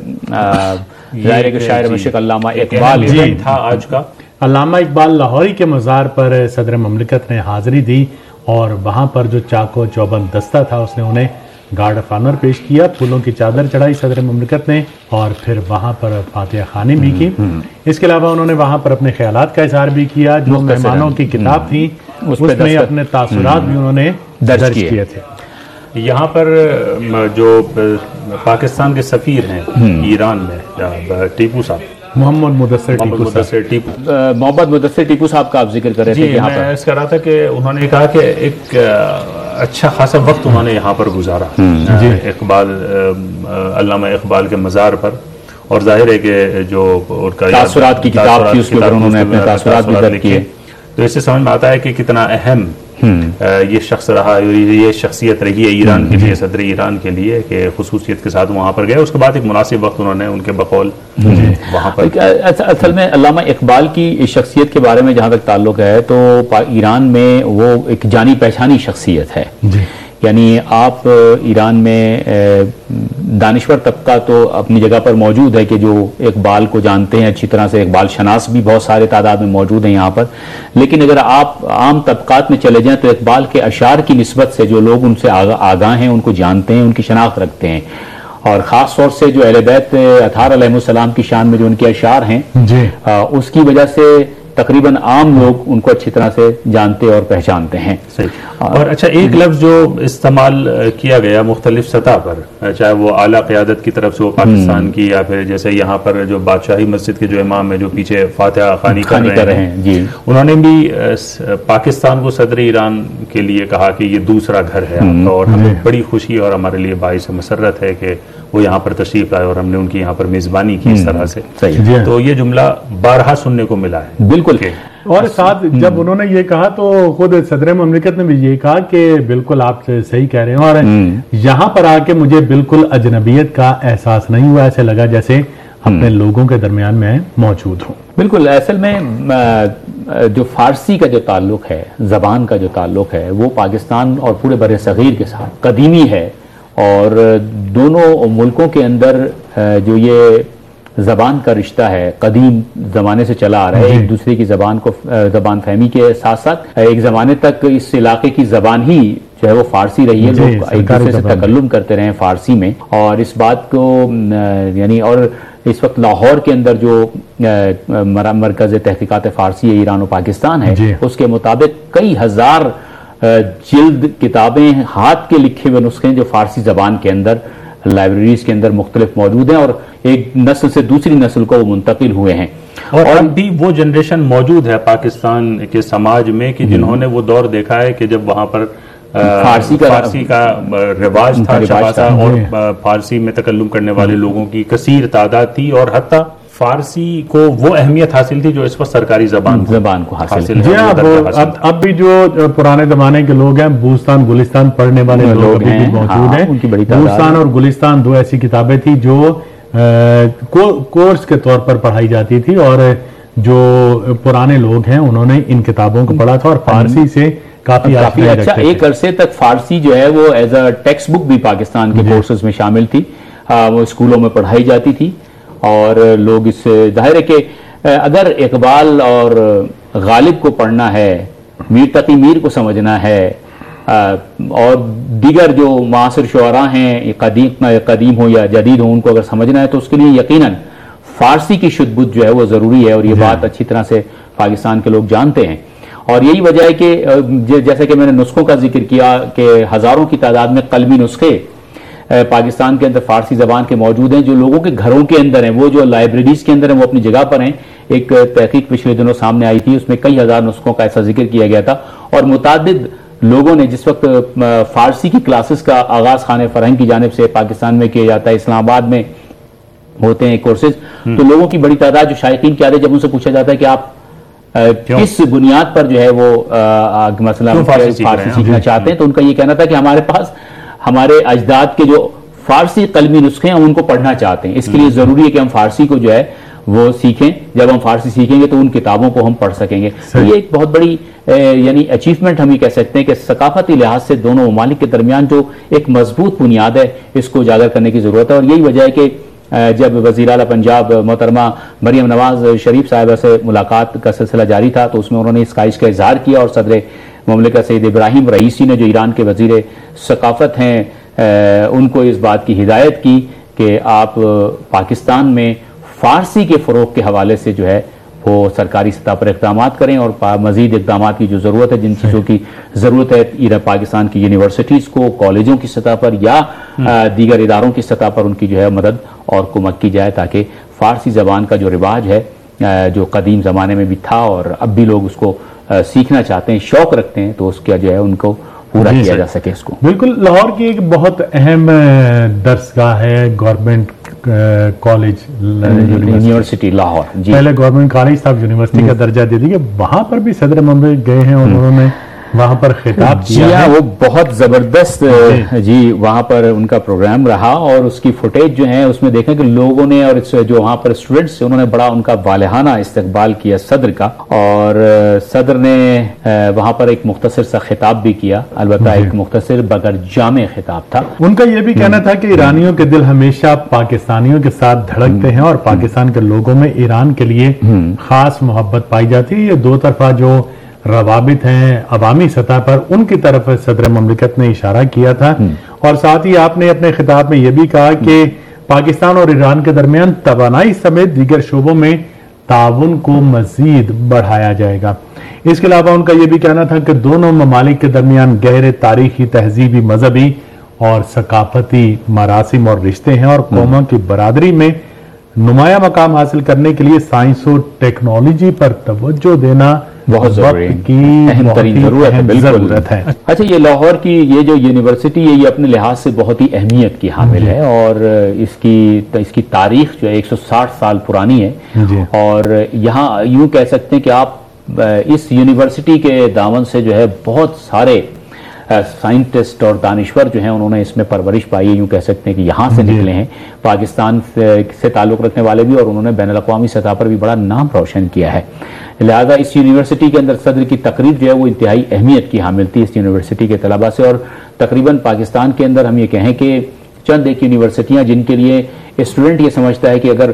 ظاہر ہے کہ شاعر مشرق علامہ اقبال تھا آج کا، علامہ اقبال لاہوری کے مزار پر صدر مملکت نے حاضری دی، اور وہاں پر جو چاق و چوبند دستہ تھا اس نے انہیں گارڈ آف آنر پیش کیا، پھولوں کی چادر چڑھائی صدر مملکت نے، اور پھر وہاں پر فاتحہ خوانی بھی کی۔ اس کے علاوہ انہوں نے وہاں پر اپنے خیالات کا اظہار بھی کیا، جو مہمانوں کی کتاب تھی اس میں اپنے تاثرات بھی انہوں نے درج کیے تھے۔ یہاں پر جو پاکستان کے سفیر ہیں ایران میں، ٹیپو صاحب، محمد مدثر ٹیپو، محمد مدثر ٹیپو صاحب کا آپ ذکر کر رہے تھے۔ یہاں پر اس کر رہا تھا کہ انہوں نے کہا کہ ایک اچھا خاصا وقت انہوں نے یہاں پر گزارا اقبال، علامہ اقبال کے مزار پر، اور ظاہر ہے کہ جو ان کا تاثرات کی کتاب تھی اس کے اوپر انہوں نے اپنے تاثرات بھی درج کیے، تو اس سے سمجھ میں آتا ہے کہ کتنا اہم یہ شخص رہا، یہ شخصیت رہی ہے ایران کے لیے، صدر ایران کے لیے، کہ خصوصیت کے ساتھ وہاں پر گئے۔ اس کے بعد ایک مناسب وقت انہوں نے ان کے بقول وہاں پر۔ اصل میں علامہ اقبال کی شخصیت کے بارے میں جہاں تک تعلق ہے تو ایران میں وہ ایک جانی پہچانی شخصیت ہے، یعنی آپ ایران میں دانشور طبقہ تو اپنی جگہ پر موجود ہے کہ جو اقبال کو جانتے ہیں اچھی طرح سے، اقبال شناس بھی بہت سارے تعداد میں موجود ہیں یہاں پر، لیکن اگر آپ عام طبقات میں چلے جائیں تو اقبال کے اشعار کی نسبت سے جو لوگ ان سے آگاہ ہیں، ان کو جانتے ہیں، ان کی شناخت رکھتے ہیں، اور خاص طور سے جو اہل بیت اطہار علیہ السلام کی شان میں جو ان کے اشعار ہیں اس کی وجہ سے تقریباً عام لوگ ان کو اچھی طرح سے جانتے اور پہچانتے ہیں۔ اور اچھا، ایک لفظ جو استعمال کیا گیا مختلف سطح پر، چاہے وہ اعلیٰ قیادت کی طرف سے وہ پاکستان کی، یا پھر جیسے یہاں پر جو بادشاہی مسجد کے جو امام ہے جو پیچھے فاتحہ خوانی کر رہے ہیں، انہوں نے بھی پاکستان کو صدر ایران کے لیے کہا کہ یہ دوسرا گھر ہے آپ کا، اور ہمیں بڑی خوشی اور ہمارے لیے باعث مسرت ہے کہ وہ یہاں پر تشریف لائے اور ہم نے ان کی یہاں پر میزبانی کی اس طرح سے۔ تو یہ جملہ بارہا سننے کو ملا ہے۔ بالکل، اور ساتھ جب انہوں نے یہ کہا تو خود صدر مملکت نے بھی یہ کہا کہ بالکل آپ صحیح کہہ رہے ہیں، اور یہاں پر آ کے مجھے بالکل اجنبیت کا احساس نہیں ہوا، ایسے لگا جیسے اپنے لوگوں کے درمیان میں موجود ہوں۔ بالکل، اصل میں جو فارسی کا جو تعلق ہے، زبان کا جو تعلق ہے، وہ پاکستان اور پورے بر صغیر کے ساتھ قدیمی ہے، اور دونوں ملکوں کے اندر جو یہ زبان کا رشتہ ہے قدیم زمانے سے چلا آ رہا ہے، ایک دوسرے کی زبان کو زبان فہمی کے ساتھ ساتھ ایک زمانے تک اس علاقے کی زبان ہی جو ہے وہ فارسی رہی ہے، لوگ ایک دوسرے سے تکلم کرتے رہے ہیں فارسی میں، اور اس بات کو یعنی اور اس وقت لاہور کے اندر جو مرکز تحقیقات فارسی ایران و پاکستان ہے اس کے مطابق کئی ہزار جلد کتابیں، ہاتھ کے لکھے ہوئے نسخے جو فارسی زبان کے اندر لائبریریز کے اندر مختلف موجود ہیں، اور ایک نسل سے دوسری نسل کو وہ منتقل ہوئے ہیں، اور اب بھی وہ جنریشن موجود ہے پاکستان کے سماج میں کہ جنہوں نے وہ دور دیکھا ہے کہ جب وہاں پر فارسی کا رواج تھا اور فارسی میں تکلم کرنے والے لوگوں کی کثیر تعداد تھی، اور حتیٰ فارسی کو وہ اہمیت حاصل تھی جو اس وقت سرکاری زبان کو حاصل ہے۔ اب بھی جو پرانے زمانے کے لوگ ہیں بوستان گلستان پڑھنے والے لوگ بھی موجود ہیں۔ بوستان اور گلستان دو ایسی کتابیں تھی جو کورس کے طور پر پڑھائی جاتی تھی، اور جو پرانے لوگ ہیں انہوں نے ان کتابوں کو پڑھا تھا اور فارسی سے کافی اچھا ایک عرصے تک فارسی جو ہے وہ ایز اے ٹیکسٹ بک بھی پاکستان کے کورسز میں شامل تھی، وہ اسکولوں میں پڑھائی جاتی تھی، اور لوگ اس سے ظاہر ہے کہ اگر اقبال اور غالب کو پڑھنا ہے، میر تقی میر کو سمجھنا ہے، اور دیگر جو معاصر شعراء ہیں قدیم ہو یا جدید ہو ان کو اگر سمجھنا ہے تو اس کے لیے یقیناً فارسی کی شدبد جو ہے وہ ضروری ہے، اور یہ بات اچھی طرح سے پاکستان کے لوگ جانتے ہیں، اور یہی وجہ ہے کہ جیسے کہ میں نے نسخوں کا ذکر کیا کہ ہزاروں کی تعداد میں قلمی نسخے پاکستان کے اندر فارسی زبان کے موجود ہیں جو لوگوں کے گھروں کے اندر ہیں، وہ جو لائبریریز کے اندر ہیں وہ اپنی جگہ پر ہیں۔ ایک تحقیق پچھلے دنوں سامنے آئی تھی، اس میں کئی ہزار نسخوں کا ایسا ذکر کیا گیا تھا، اور متعدد لوگوں نے جس وقت فارسی کی کلاسز کا آغاز خانہ فرہنگ کی جانب سے پاکستان میں کیا جاتا ہے، اسلام آباد میں ہوتے ہیں کورسز، تو لوگوں کی بڑی تعداد جو شائقین کی آتے جب ان سے پوچھا جاتا ہے کہ آپ کس بنیاد پر جو ہے وہ مثلا فارسی سیکھنا چاہتے ہیں، تو ان کا یہ کہنا تھا کہ ہمارے پاس ہمارے اجداد کے جو فارسی قلمی نسخے ہیں ان کو پڑھنا چاہتے ہیں، اس کے لیے ضروری ہے کہ ہم فارسی کو جو ہے وہ سیکھیں. جب ہم فارسی سیکھیں گے تو ان کتابوں کو ہم پڑھ سکیں گے. تو یہ ایک بہت بڑی یعنی اچیومنٹ ہم یہ کہہ سکتے ہیں کہ ثقافتی لحاظ سے دونوں ممالک کے درمیان جو ایک مضبوط بنیاد ہے اس کو اجاگر کرنے کی ضرورت ہے. اور یہی وجہ ہے کہ جب وزیر اعلیٰ پنجاب محترمہ مریم نواز شریف صاحبہ سے ملاقات کا سلسلہ جاری تھا تو اس میں انہوں نے اس خواہش کا اظہار کیا, اور صدر مملکت سید ابراہیم رئیسی نے جو ایران کے وزیر ثقافت ہیں ان کو اس بات کی ہدایت کی کہ آپ پاکستان میں فارسی کے فروغ کے حوالے سے جو ہے وہ سرکاری سطح پر اقدامات کریں, اور مزید اقدامات کی جو ضرورت ہے, جن چیزوں کی ضرورت ہے پاکستان کی یونیورسٹیز کو, کالجوں کی سطح پر یا دیگر اداروں کی سطح پر ان کی جو ہے مدد اور کمک کی جائے, تاکہ فارسی زبان کا جو رواج ہے جو قدیم زمانے میں بھی تھا اور اب بھی لوگ اس کو سیکھنا چاہتے ہیں, شوق رکھتے ہیں, تو اس کا جو ہے ان کو پورا کیا جا سکے. اس کو بالکل لاہور کی ایک بہت اہم درسگاہ ہے گورنمنٹ کالج یونیورسٹی لاہور. جی پہلے گورنمنٹ کالج تھا, یونیورسٹی کا درجہ دے دیا. وہاں پر بھی صدر مملکت گئے ہیں اور انہوں نے وہاں پر خطاب کیا. جی ہاں, وہ بہت زبردست جی وہاں پر ان کا پروگرام رہا, اور اس کی فوٹیج جو ہے اس میں دیکھیں کہ لوگوں نے اور جو وہاں پر اسٹوڈنٹس انہوں نے بڑا ان کا والہانہ استقبال کیا صدر کا, اور صدر نے وہاں پر ایک مختصر سا خطاب بھی کیا, البتہ ایک مختصر مگر جامع خطاب تھا. ان کا یہ بھی کہنا تھا کہ ایرانیوں کے دل ہمیشہ پاکستانیوں کے ساتھ دھڑکتے ہیں اور پاکستان کے لوگوں میں ایران کے لیے خاص محبت پائی جاتی ہے. یہ دو طرفہ جو روابط ہیں عوامی سطح پر, ان کی طرف صدر مملکت نے اشارہ کیا تھا. اور ساتھ ہی آپ نے اپنے خطاب میں یہ بھی کہا کہ پاکستان اور ایران کے درمیان توانائی سمیت دیگر شعبوں میں تعاون کو مزید بڑھایا جائے گا. اس کے علاوہ ان کا یہ بھی کہنا تھا کہ دونوں ممالک کے درمیان گہرے تاریخی, تہذیبی, مذہبی اور ثقافتی مراسم اور رشتے ہیں, اور قوموں کی برادری میں نمایاں مقام حاصل کرنے کے لیے سائنس و ٹیکنالوجی پر توجہ دینا بہت ضروری اہم ترین ضرورت ہے. اچھا, یہ لاہور کی یہ جو یونیورسٹی ہے یہ اپنے لحاظ سے بہت ہی اہمیت کی حامل ہے, اور اس کی تاریخ جو ہے 160 سال پرانی ہے. اور یہاں یوں کہہ سکتے ہیں کہ آپ اس یونیورسٹی کے دامن سے جو ہے بہت سارے سائنٹسٹ اور دانشور جو ہیں انہوں نے اس میں پرورش پائی ہے. یوں کہہ سکتے ہیں کہ یہاں سے نکلے ہیں, پاکستان سے تعلق رکھنے والے بھی, اور انہوں نے بین الاقوامی سطح پر بھی بڑا نام روشن کیا ہے. لہذا اس یونیورسٹی کے اندر صدر کی تقریر جو ہے وہ انتہائی اہمیت کی حامل تھی اس یونیورسٹی کے طلباء سے. اور تقریباً پاکستان کے اندر ہم یہ کہیں کہ چند ایک یونیورسٹیاں جن کے لیے اسٹوڈنٹ یہ سمجھتا ہے کہ اگر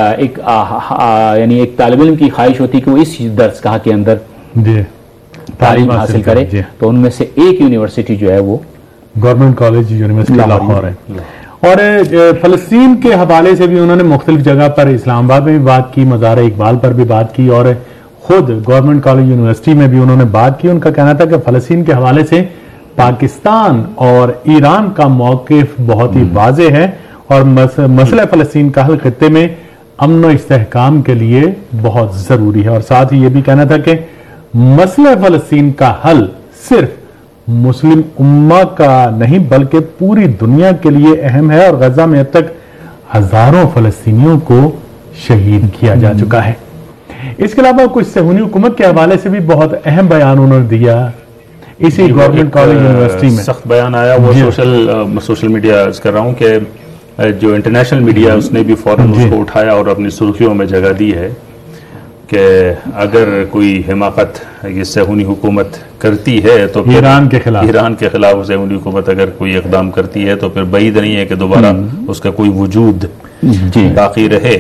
ایک طالب علم کی خواہش ہوتی کہ وہ اس درسگاہ کے اندر تعلیم حاصل کرے, تو ان میں سے ایک یونیورسٹی جو ہے وہ گورنمنٹ کالج یونیورسٹی لاہور ہے. اور فلسطین کے حوالے سے بھی انہوں نے مختلف جگہ پر اسلام آباد میں بھی بات کی, مزار اقبال پر بھی بات کی, اور خود گورنمنٹ کالج یونیورسٹی میں بھی انہوں نے بات کی. ان کا کہنا تھا کہ فلسطین کے حوالے سے پاکستان اور ایران کا موقف بہت ہی واضح ہے, اور مسئلہ فلسطین کا حل خطے میں امن و استحکام کے لیے بہت ضروری ہے. اور ساتھ ہی یہ بھی کہنا تھا کہ مسئلہ فلسطین کا حل صرف مسلم امہ کا نہیں بلکہ پوری دنیا کے لیے اہم ہے, اور غزہ میں اب تک ہزاروں فلسطینیوں کو شہید کیا جا چکا ہے. اس کے علاوہ کچھ صہیونی حکومت کے حوالے سے بھی بہت اہم بیان انہوں نے دیا اسی گورنمنٹ کالج یونیورسٹی میں. سخت بیان آیا, وہ سوشل میڈیا کر رہا ہوں کہ جو انٹرنیشنل میڈیا اس نے بھی فوراً اس کو اٹھایا اور اپنی سرخیوں میں جگہ دی ہے کہ اگر کوئی حماقت یہ صہیونی حکومت کرتی ہے تو ایران کے خلاف صہیونی حکومت اگر کوئی اقدام کرتی ہے تو پھر بعید نہیں ہے کہ دوبارہ اس کا کوئی وجود باقی رہے.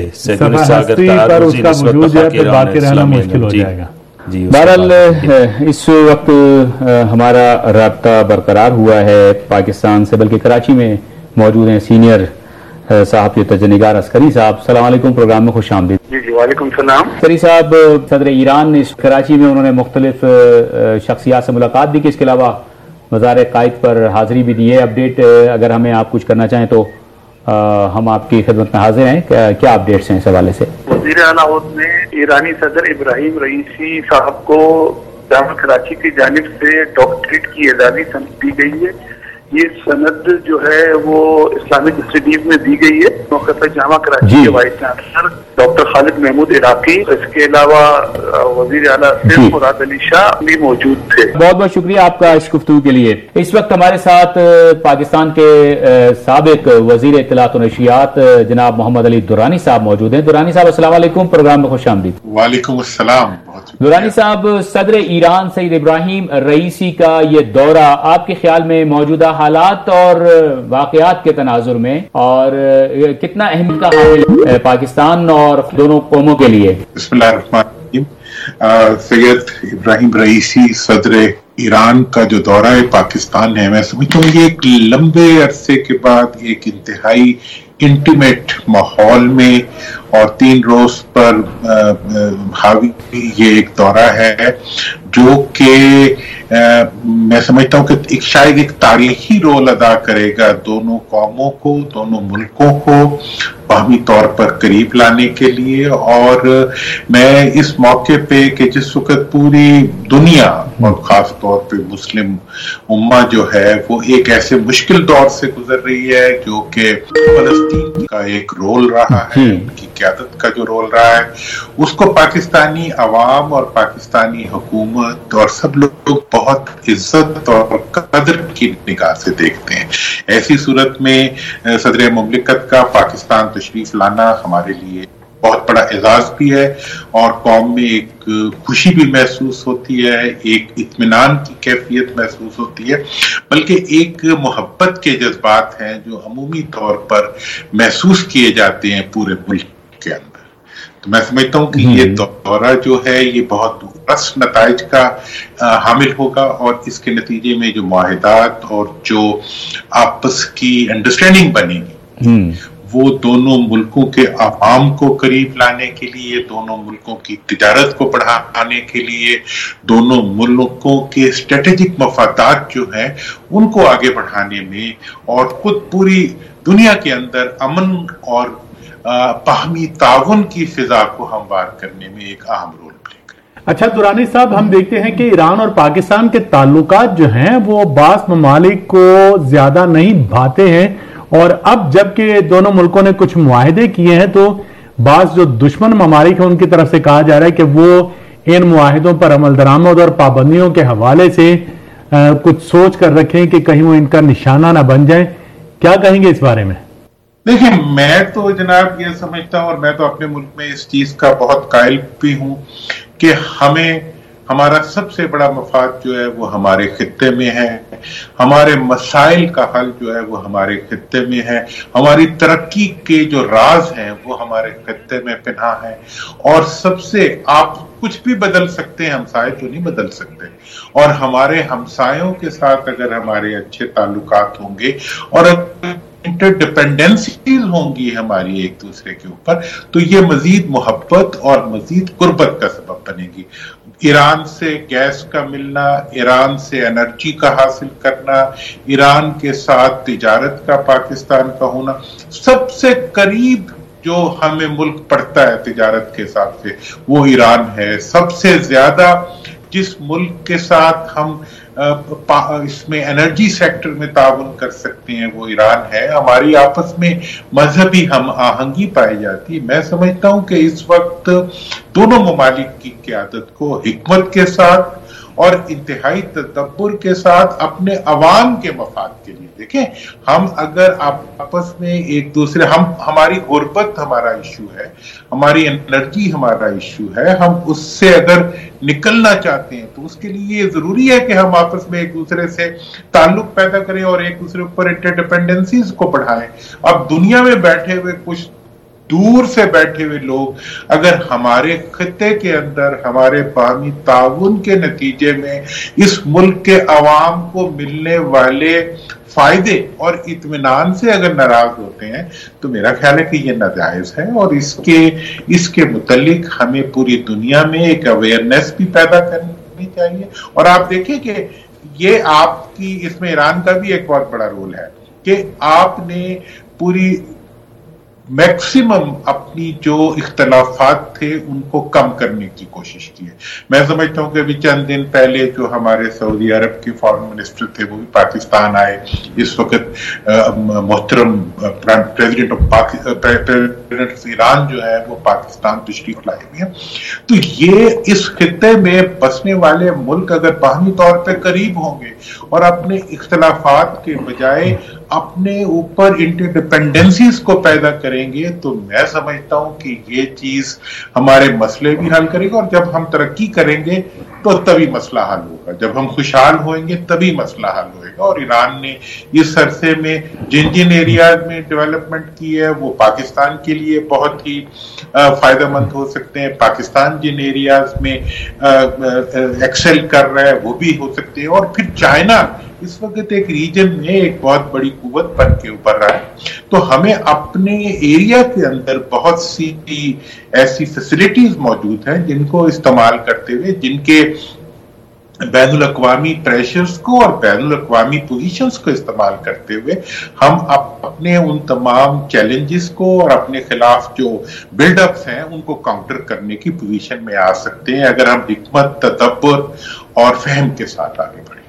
بہرحال اس وقت ہمارا رابطہ برقرار ہوا ہے پاکستان سے, بلکہ کراچی میں موجود ہیں سینئر صاحب تجنیگار عسکری صاحب. السلام علیکم, پروگرام میں خوش آمدید. جی وعلیکم السلام. عسکری صاحب, صدر ایران اس کراچی میں انہوں نے مختلف شخصیات سے ملاقات بھی کی, اس کے علاوہ مزار قائد پر حاضری بھی دی ہے. اپڈیٹ اگر ہمیں آپ کچھ کرنا چاہیں تو ہم آپ کی خدمت میں حاضر ہیں. کیا اپڈیٹس ہیں اس حوالے سے؟ وزیر اعلیٰ نے ایرانی صدر ابراہیم رئیسی صاحب کو جامعہ کراچی کی جانب سے ڈاکٹریٹ کی اعزازی سند دی گئی ہے. یہ سند جو ہے وہ اسلامک اسٹڈیز میں دی گئی ہے موقع پر جامعہ کراچی کے vice chancellor doctor Khalid Mahmood Iraqi, اس کے علاوہ وزیر اعلیٰ صرف مراد علی شاہ بھی موجود تھے۔ بہت بہت شکریہ آپ کا اس گفتگو کے لیے۔ اس وقت ہمارے ساتھ پاکستان کے سابق وزیر اطلاعات و نشریات جناب محمد علی درانی صاحب موجود ہیں۔ درانی صاحب السلام علیکم، پروگرام میں خوش آمدید۔ وعلیکم السلام۔ درانی صاحب، صدر ایران سید ابراہیم رئیسی کا یہ دورہ آپ کے خیال میں موجودہ حالات اور واقعات کے تناظر میں اور کتنا اہمیت کا حامل پاکستان اور دونوں قوموں کے لیے؟ بسم اللہ الرحمن الرحیم۔ سید ابراہیم رئیسی صدر ایران کا جو دورہ پاکستان ہے، میں سمجھتا ہوں یہ ایک لمبے عرصے کے بعد ایک انتہائی انٹیمیٹ ماحول میں اور 3 روز پر حاوی یہ ایک دورہ ہے جو کہ میں سمجھتا ہوں کہ شاید ایک تاریخی رول ادا کرے گا دونوں قوموں کو، دونوں ملکوں کو باہمی طور پر قریب لانے کے لیے۔ اور میں اس موقع پہ کہ جس وقت پوری دنیا اور خاص طور پہ مسلم امہ جو ہے وہ ایک ایسے مشکل دور سے گزر رہی ہے جو کہ فلسطین کا ایک رول رہا ہے، ان کی قیادت کا جو رول رہا ہے، اس کو پاکستانی عوام اور پاکستانی حکومت اور سب لوگ بہت عزت اور قدر کی نگاہ سے دیکھتے ہیں۔ ایسی صورت میں صدر مملکت کا پاکستان تشریف لانا ہمارے لیے بہت بڑا اعزاز بھی ہے اور قوم میں ایک خوشی بھی محسوس ہوتی ہے، ایک اطمینان کی کیفیت محسوس ہوتی ہے، بلکہ ایک محبت کے جذبات ہیں جو عمومی طور پر محسوس کیے جاتے ہیں پورے ملک کے اندر۔ تو میں سمجھتا ہوں کہ یہ دورہ جو ہے یہ بہت رس نتائج کا حامل ہوگا اور اس کے نتیجے میں جو معاہدات اور جو آپس کی انڈرسٹینڈنگ بنے گی وہ دونوں ملکوں کے عوام کو قریب لانے کے لیے، دونوں ملکوں کی تجارت کو بڑھانے کے لیے، دونوں ملکوں کے اسٹریٹجک مفادات جو ہیں ان کو آگے بڑھانے میں اور خود پوری دنیا کے اندر امن اور باہمی تعاون کی فضا کو ہموار کرنے میں ایک اہم رول پلے کرے۔ اچھا درانی صاحب، ہم دیکھتے ہیں کہ ایران اور پاکستان کے تعلقات جو ہیں وہ بعض ممالک کو زیادہ نہیں بھاتے ہیں، اور اب جب کہ دونوں ملکوں نے کچھ معاہدے کیے ہیں تو بعض جو دشمن ممالک ہیں ان کی طرف سے کہا جا رہا ہے کہ وہ ان معاہدوں پر عمل درآمد اور پابندیوں کے حوالے سے کچھ سوچ کر رکھیں کہ کہیں وہ ان کا نشانہ نہ بن جائیں۔ کیا کہیں گے اس بارے میں؟ دیکھیں، میں تو جناب یہ سمجھتا ہوں اور میں تو اپنے ملک میں اس چیز کا بہت قائل بھی ہوں کہ ہمارا سب سے بڑا مفاد جو ہے وہ ہمارے خطے میں ہے، ہمارے مسائل کا حل جو ہے وہ ہمارے خطے میں ہے، ہماری ترقی کے جو راز ہیں وہ ہمارے خطے میں پنہاں ہیں، اور سب سے آپ کچھ بھی بدل سکتے ہیں، ہمسائے تو نہیں بدل سکتے، اور ہمارے ہمسایوں کے ساتھ اگر ہمارے اچھے تعلقات ہوں گے اور انٹر ڈیپینڈنسیز ہوں گی ہماری ایک دوسرے کے اوپر تو یہ مزید محبت اور مزید قربت کا سبب بنے گی۔ ایران سے گیس کا ملنا، ایران سے انرجی کا حاصل کرنا، ایران کے ساتھ تجارت کا پاکستان کا ہونا، سب سے قریب جو ہمیں ملک پڑتا ہے تجارت کے حساب سے وہ ایران ہے۔ سب سے زیادہ جس ملک کے ساتھ ہم اس میں انرجی سیکٹر میں تعاون کر سکتے ہیں وہ ایران ہے۔ ہماری آپس میں مذہبی ہم آہنگی پائی جاتی ہے۔ میں سمجھتا ہوں کہ اس وقت دونوں ممالک کی قیادت کو حکمت کے ساتھ اور انتہائی تدبر کے ساتھ اپنے عوام کے مفاد کے لیے، دیکھیں ہم اگر آپس میں ایک دوسرے ہماری غربت ہمارا ایشو ہے، ہماری انرجی ہمارا ایشو ہے، ہم اس سے اگر نکلنا چاہتے ہیں تو اس کے لیے یہ ضروری ہے کہ ہم آپس میں ایک دوسرے سے تعلق پیدا کریں اور ایک دوسرے اوپر انٹر ڈیپینڈنسیز کو بڑھائیں۔ اب دنیا میں بیٹھے ہوئے کچھ دور سے بیٹھے ہوئے لوگ اگر ہمارے خطے کے اندر ہمارے باہمی تعاون کے نتیجے میں اس ملک کے عوام کو ملنے والے فائدے اور اطمینان سے اگر ناراض ہوتے ہیں تو میرا خیال ہے کہ یہ ناجائز ہے، اور اس کے متعلق ہمیں پوری دنیا میں ایک اویئرنیس بھی پیدا کرنی چاہیے۔ اور آپ دیکھیں کہ یہ آپ کی اس میں ایران کا بھی ایک بہت بڑا رول ہے کہ آپ نے پوری मैक्सिमम अपनी जो इख्तलाफात थे उनको कम करने की कोशिश की है। मैं समझता हूँ कि अभी चंद दिन पहले जो हमारे सऊदी अरब के फॉरेन मिनिस्टर थे वो भी पाकिस्तान आए। इस वक्त मोहतरम प्रेसिडेंट ऑफ ईरान जो है वो पाकिस्तान तशरीफ लाए हुए हैं। तो ये इस खित्ते में बसने वाले मुल्क अगर बाहमी तौर पर करीब होंगे और अपने इख्तलाफात के बजाय अपने ऊपर इंटरडिपेंडेंसीज को पैदा करेंगे तो मैं समझता हूं कि ये चीज हमारे मसले भी हल करेगी। और जब हम तरक्की करेंगे तो तभी मसला हल होगा, जब हम खुशहाल होंगे तभी मसला हल होएगा। और ईरान ने इस अरसे में जिन जिन एरियाज में डेवलपमेंट की है वो पाकिस्तान के लिए बहुत ही फायदेमंद हो सकते हैं। पाकिस्तान जिन एरियाज में एक्सेल कर रहा है वो भी हो सकते हैं। और फिर चाइना इस वक्त एक रीजन में एक बहुत बड़ी कुव्वत बन के उभर रहा है। तो हमें अपने एरिया के अंदर बहुत सी ऐसी फैसिलिटीज मौजूद हैं जिनको इस्तेमाल करते हुए, जिनके बैनुल अक़वामी प्रेशर्स को और बैनुल अक़वामी पोजीशंस को इस्तेमाल करते हुए हम अपने उन तमाम चैलेंजेस को और अपने खिलाफ जो बिल्डअप्स हैं उनको काउंटर करने की पोजीशन में आ सकते हैं अगर हम हिकमत, तदब्बर और फहम के साथ आगे बढ़ें।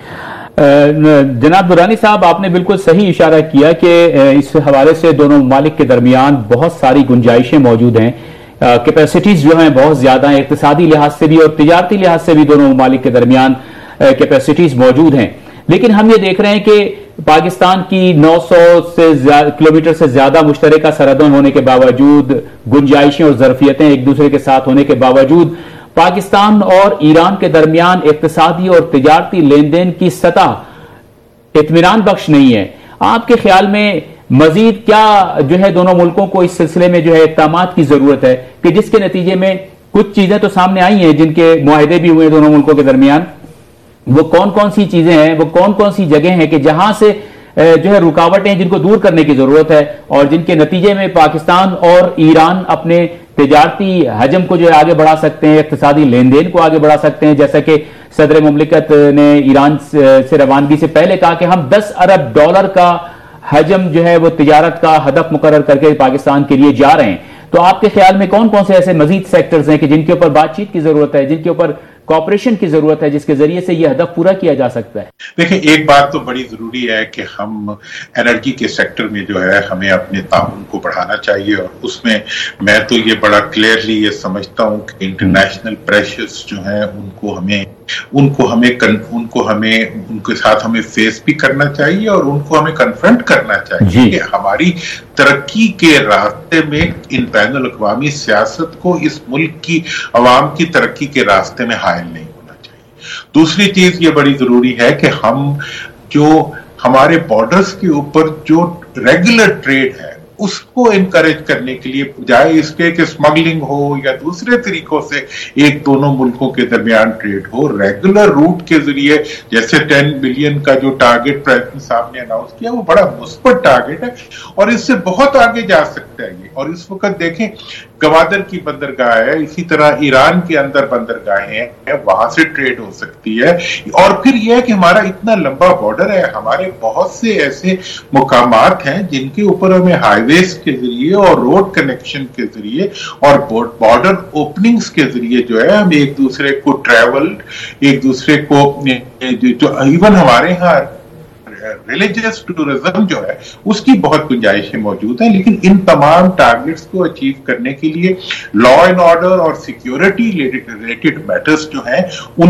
जनाब दुरानी साहब, आपने बिल्कुल सही इशारा किया कि इस हवाले से दोनों ममालिक के दरमियान बहुत सारी गुंजाइशें मौजूद हैं, कैपेसिटीज जो हैं बहुत ज्यादा हैं, इक्तिसादी लिहाज से भी और तिजारती लिहाज से भी दोनों ममालिक के दरमियान कैपेसिटीज मौजूद हैं। लेकिन हम ये देख रहे हैं कि पाकिस्तान की 900 किलोमीटर से ज्यादा मुश्तरका सरहदें होने के बावजूद, गुंजाइशें और ज़रफियतें एक दूसरे के साथ होने के बावजूद, पाकिस्तान और ईरान के दरमियान इक्तिसादी और तिजारती लेन देन की सतह इत्मीनान बख्श नहीं है। आपके ख्याल में मजीद क्या जो है दोनों मुल्कों को इस सिलसिले में जो है इक़दामात की जरूरत है कि जिसके नतीजे में कुछ चीजें तो सामने आई हैं जिनके मुआहदे भी हुए दोनों मुल्कों के दरमियान, वो कौन कौन सी चीजें हैं, वो कौन कौन सी जगह हैं कि जहां से जो है रुकावटें जिनको दूर करने की जरूरत है और जिनके नतीजे में पाकिस्तान और ईरान अपने तिजारती हजम को जो है आगे बढ़ा सकते हैं, इक्तिसादी लेन देन को आगे बढ़ा सकते हैं। जैसा कि सदर मुमलिकत ने ईरान से रवानगी से पहले कहा कि हम $10 अरब का हजम जो है वो तिजारत का हदफ मुकर्रर करके पाकिस्तान के लिए जा रहे हैं। तो आपके ख्याल में कौन कौन से ऐसे मजीद सेक्टर्स हैं कि जिनके ऊपर बातचीत की जरूरत है, जिनके ऊपर कॉपरेशन की जरूरत है, जिसके जरिए से यह हदफ पूरा किया जा सकता है? देखिए, एक बात तो बड़ी जरूरी है कि हम एनर्जी के सेक्टर में जो है हमें अपने ताउन को बढ़ाना चाहिए। और उसमें मैं तो ये बड़ा क्लियरली ये समझता हूँ कि इंटरनेशनल प्रेशर्स जो हैं उनके साथ हमें फेस भी करना चाहिए और उनको हमें कन्फ्रंट करना चाहिए कि हमारी तरक्की के रास्ते में इन बैनुल अक़वामी सियासत को इस मुल्क की अवाम की तरक्की के रास्ते में हायल नहीं होना चाहिए। दूसरी चीज ये बड़ी जरूरी है कि हम जो हमारे बॉर्डर्स के ऊपर जो रेगुलर ट्रेड है उसको इनकरेज करने के लिए, बजाय इसके कि स्मगलिंग हो या दूसरे तरीकों से एक दोनों मुल्कों के दरमियान ट्रेड हो, रेगुलर रूट के जरिए, जैसे 10 बिलियन का जो टारगेट प्रेसिडेंट साहब ने अनाउंस किया वो बड़ा मुस्बत टारगेट है और इससे बहुत आगे जा सकता है ये। और इस वक्त देखें गवादर की बंदरगाह है, इसी तरह ईरान के अंदर बंदरगाहें हैं, वहां से ट्रेड हो सकती है। और फिर यह है कि हमारा इतना लंबा बॉर्डर है, हमारे बहुत से ऐसे मुकामात हैं जिनके ऊपर हमें हाईवेज के जरिए और रोड कनेक्शन के जरिए और बॉर्डर ओपनिंग्स के जरिए जो है हम एक दूसरे को ट्रैवल, एक दूसरे को जो इवन हमारे यहाँ रिलीजियस टूरिज्म जो है उसकी बहुत गुंजाइशें मौजूद हैं। लेकिन इन तमाम टारगेट्स को अचीव करने के लिए लॉ एंड ऑर्डर और सिक्योरिटी रिलेटेड मैटर्स जो हैं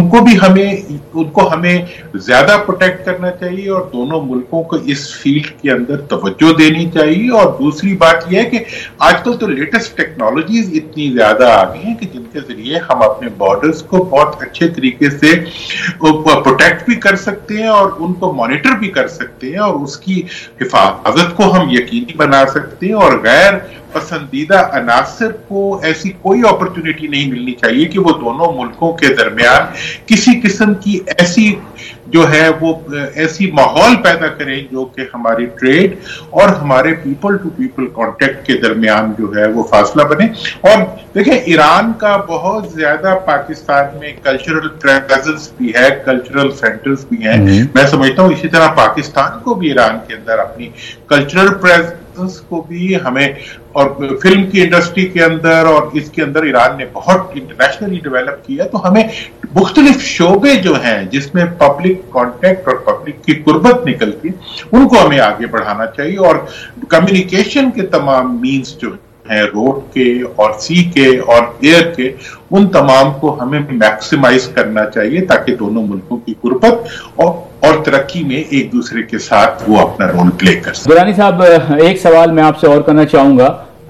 उनको हमें ज्यादा प्रोटेक्ट करना चाहिए और दोनों मुल्कों को इस फील्ड के अंदर तवज्जो देनी चाहिए। और दूसरी बात यह है कि आजकल तो लेटेस्ट टेक्नोलॉजीज इतनी ज्यादा आ गई हैं कि जिनके जरिए हम अपने बॉर्डर्स को बहुत अच्छे तरीके से प्रोटेक्ट भी कर सकते हैं और उनको मॉनिटर भी कर सकते हैं और उसकी हिफाजत को हम यकीनी बना सकते हैं। और गैर पसंदीदा अनासर को ऐसी कोई अपॉर्चुनिटी नहीं मिलनी चाहिए कि वो दोनों मुल्कों के दरमियान किसी किस्म की ऐसी जो है वो ऐसी माहौल पैदा करें जो कि हमारी ट्रेड और हमारे पीपल टू पीपल कांटेक्ट के दरमियान जो है वो फासला बने। और देखिए, ईरान का बहुत ज्यादा पाकिस्तान में कल्चरल प्रेजेंस भी है, कल्चरल सेंटर्स भी हैं। मैं समझता हूँ इसी तरह पाकिस्तान को भी ईरान के अंदर अपनी कल्चरल पार्टनर्स को भी हमें, और फिल्म की इंडस्ट्री के अंदर और इसके अंदर ईरान ने बहुत इंटरनेशनली डेवलप किया, तो हमें मुख्तलिफ शोबे जो हैं जिसमें पब्लिक कॉन्टेक्ट और पब्लिक की कुर्बत निकलती, उनको हमें आगे बढ़ाना चाहिए। और कम्युनिकेशन के तमाम मीन्स जो हैं, रोड के और सी के और एयर के, उन तमाम को हमें मैक्सिमाइज करना चाहिए ताकि दोनों मुल्कों की कुर्बत और तरक्की में एक दूसरे के साथ वो अपना रोल प्ले कर सकें। दुरानी साहब, एक सवाल मैं आपसे और करना चाहूंगा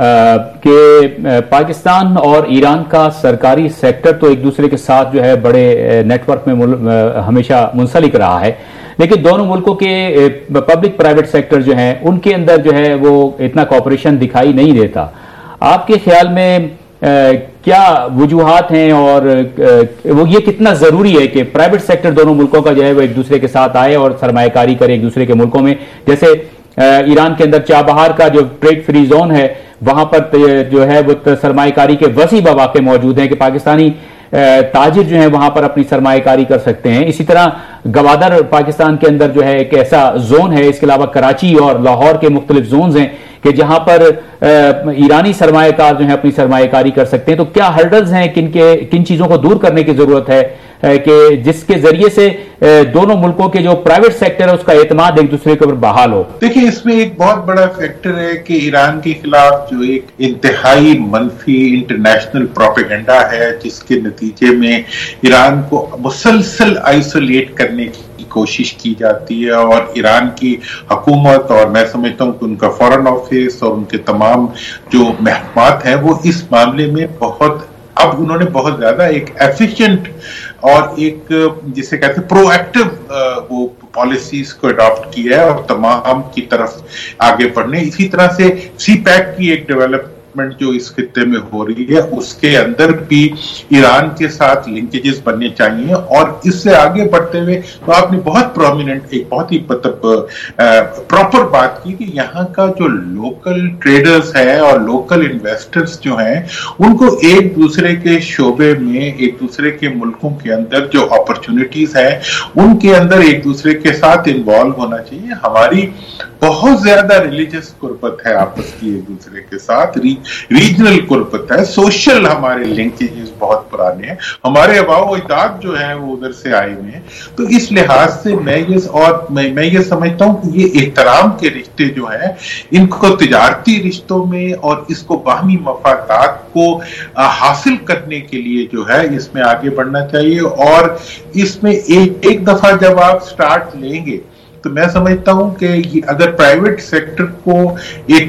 कि पाकिस्तान और ईरान का सरकारी सेक्टर तो एक दूसरे के साथ जो है बड़े नेटवर्क में हमेशा मुंसलिक रहा है, लेकिन दोनों मुल्कों के पब्लिक प्राइवेट सेक्टर जो हैं उनके अंदर जो है वो इतना कॉपरेशन दिखाई नहीं देता। आपके ख्याल में क्या वजूहात हैं और वो ये कितना जरूरी है कि प्राइवेट सेक्टर दोनों मुल्कों का जो है वो एक दूसरे के साथ आए और सरमायाकारी करे एक दूसरे के मुल्कों में? जैसे ईरान के अंदर चाबहार का जो ट्रेड फ्री जोन है, वहां पर जो है वो सरमायाकारी के वसी मौके मौजूद हैं कि पाकिस्तानी ताजिर जो है वहां पर अपनी सरमायाकारी कर सकते हैं। इसी तरह गवादर पाकिस्तान के अंदर जो है एक ऐसा जोन है, इसके अलावा कराची और लाहौर के मुख्तलिफ जोन्स हैं कि जहां पर ईरानी सरमायाकार जो है अपनी सरमायाकारी कर सकते हैं। तो क्या हर्डल्स हैं, किन चीजों को दूर करने की जरूरत है कि जिसके जरिए से दोनों मुल्कों के जो प्राइवेट सेक्टर है उसका एतमाद एक दूसरे के ऊपर बहाल हो? देखिए, इसमें एक बहुत बड़ा फैक्टर है कि ईरान के खिलाफ जो एक इंतहाई मनफी इंटरनेशनल प्रोपेगेंडा है, जिसके नतीजे में ईरान को मुसलसल आइसोलेट करने की कोशिश की जाती है, और ईरान की हुकूमत और मैं समझता हूं कि उनका फॉरेन ऑफिस और उनके तमाम जो महकमात हैं वो इस मामले में अब उन्होंने बहुत ज्यादा एक एफिशिएंट और एक जिसे कहते हैं प्रोएक्टिव वो पॉलिसीज को अडॉप्ट किया है और तमाम की तरफ आगे बढ़ने। इसी तरह से सी पैक की एक डेवलपमेंट जो इस खित्ते में हो रही है, उसके अंदर भी ईरान के साथ लिंकेजेस बनने चाहिए। और इससे आगे बढ़ते हुए तो आपने बहुत प्रोमिनेंट, एक बहुत ही प्रॉपर बात की कि यहाँ का जो लोकल ट्रेडर्स है और लोकल इन्वेस्टर्स जो हैं, उनको एक दूसरे के शोबे में, एक दूसरे के मुल्कों के अंदर जो अपॉर्चुनिटीज हैं उनके अंदर एक दूसरे के साथ इन्वॉल्व होना चाहिए। हमारी बहुत ज्यादा रिलीजियस कुर्बत है आपस की एक दूसरे के साथ, रीजनल कुर्बत है, सोशल हमारे लिंकेजेस बहुत पुराने हैं, हमारे अबाव अजदाद जो हैं वो उधर से आए हुए हैं। तो इस लिहाज से मैं ये समझता हूं कि ये एहतराम के रिश्ते जो हैं, इनको तिजारती रिश्तों में और इसको बाहमी मफादात को हासिल करने के लिए जो है इसमें आगे बढ़ना चाहिए। और इसमें एक दफा जब आप स्टार्ट लेंगे तो मैं समझता हूं कि अगर प्राइवेट सेक्टर को एक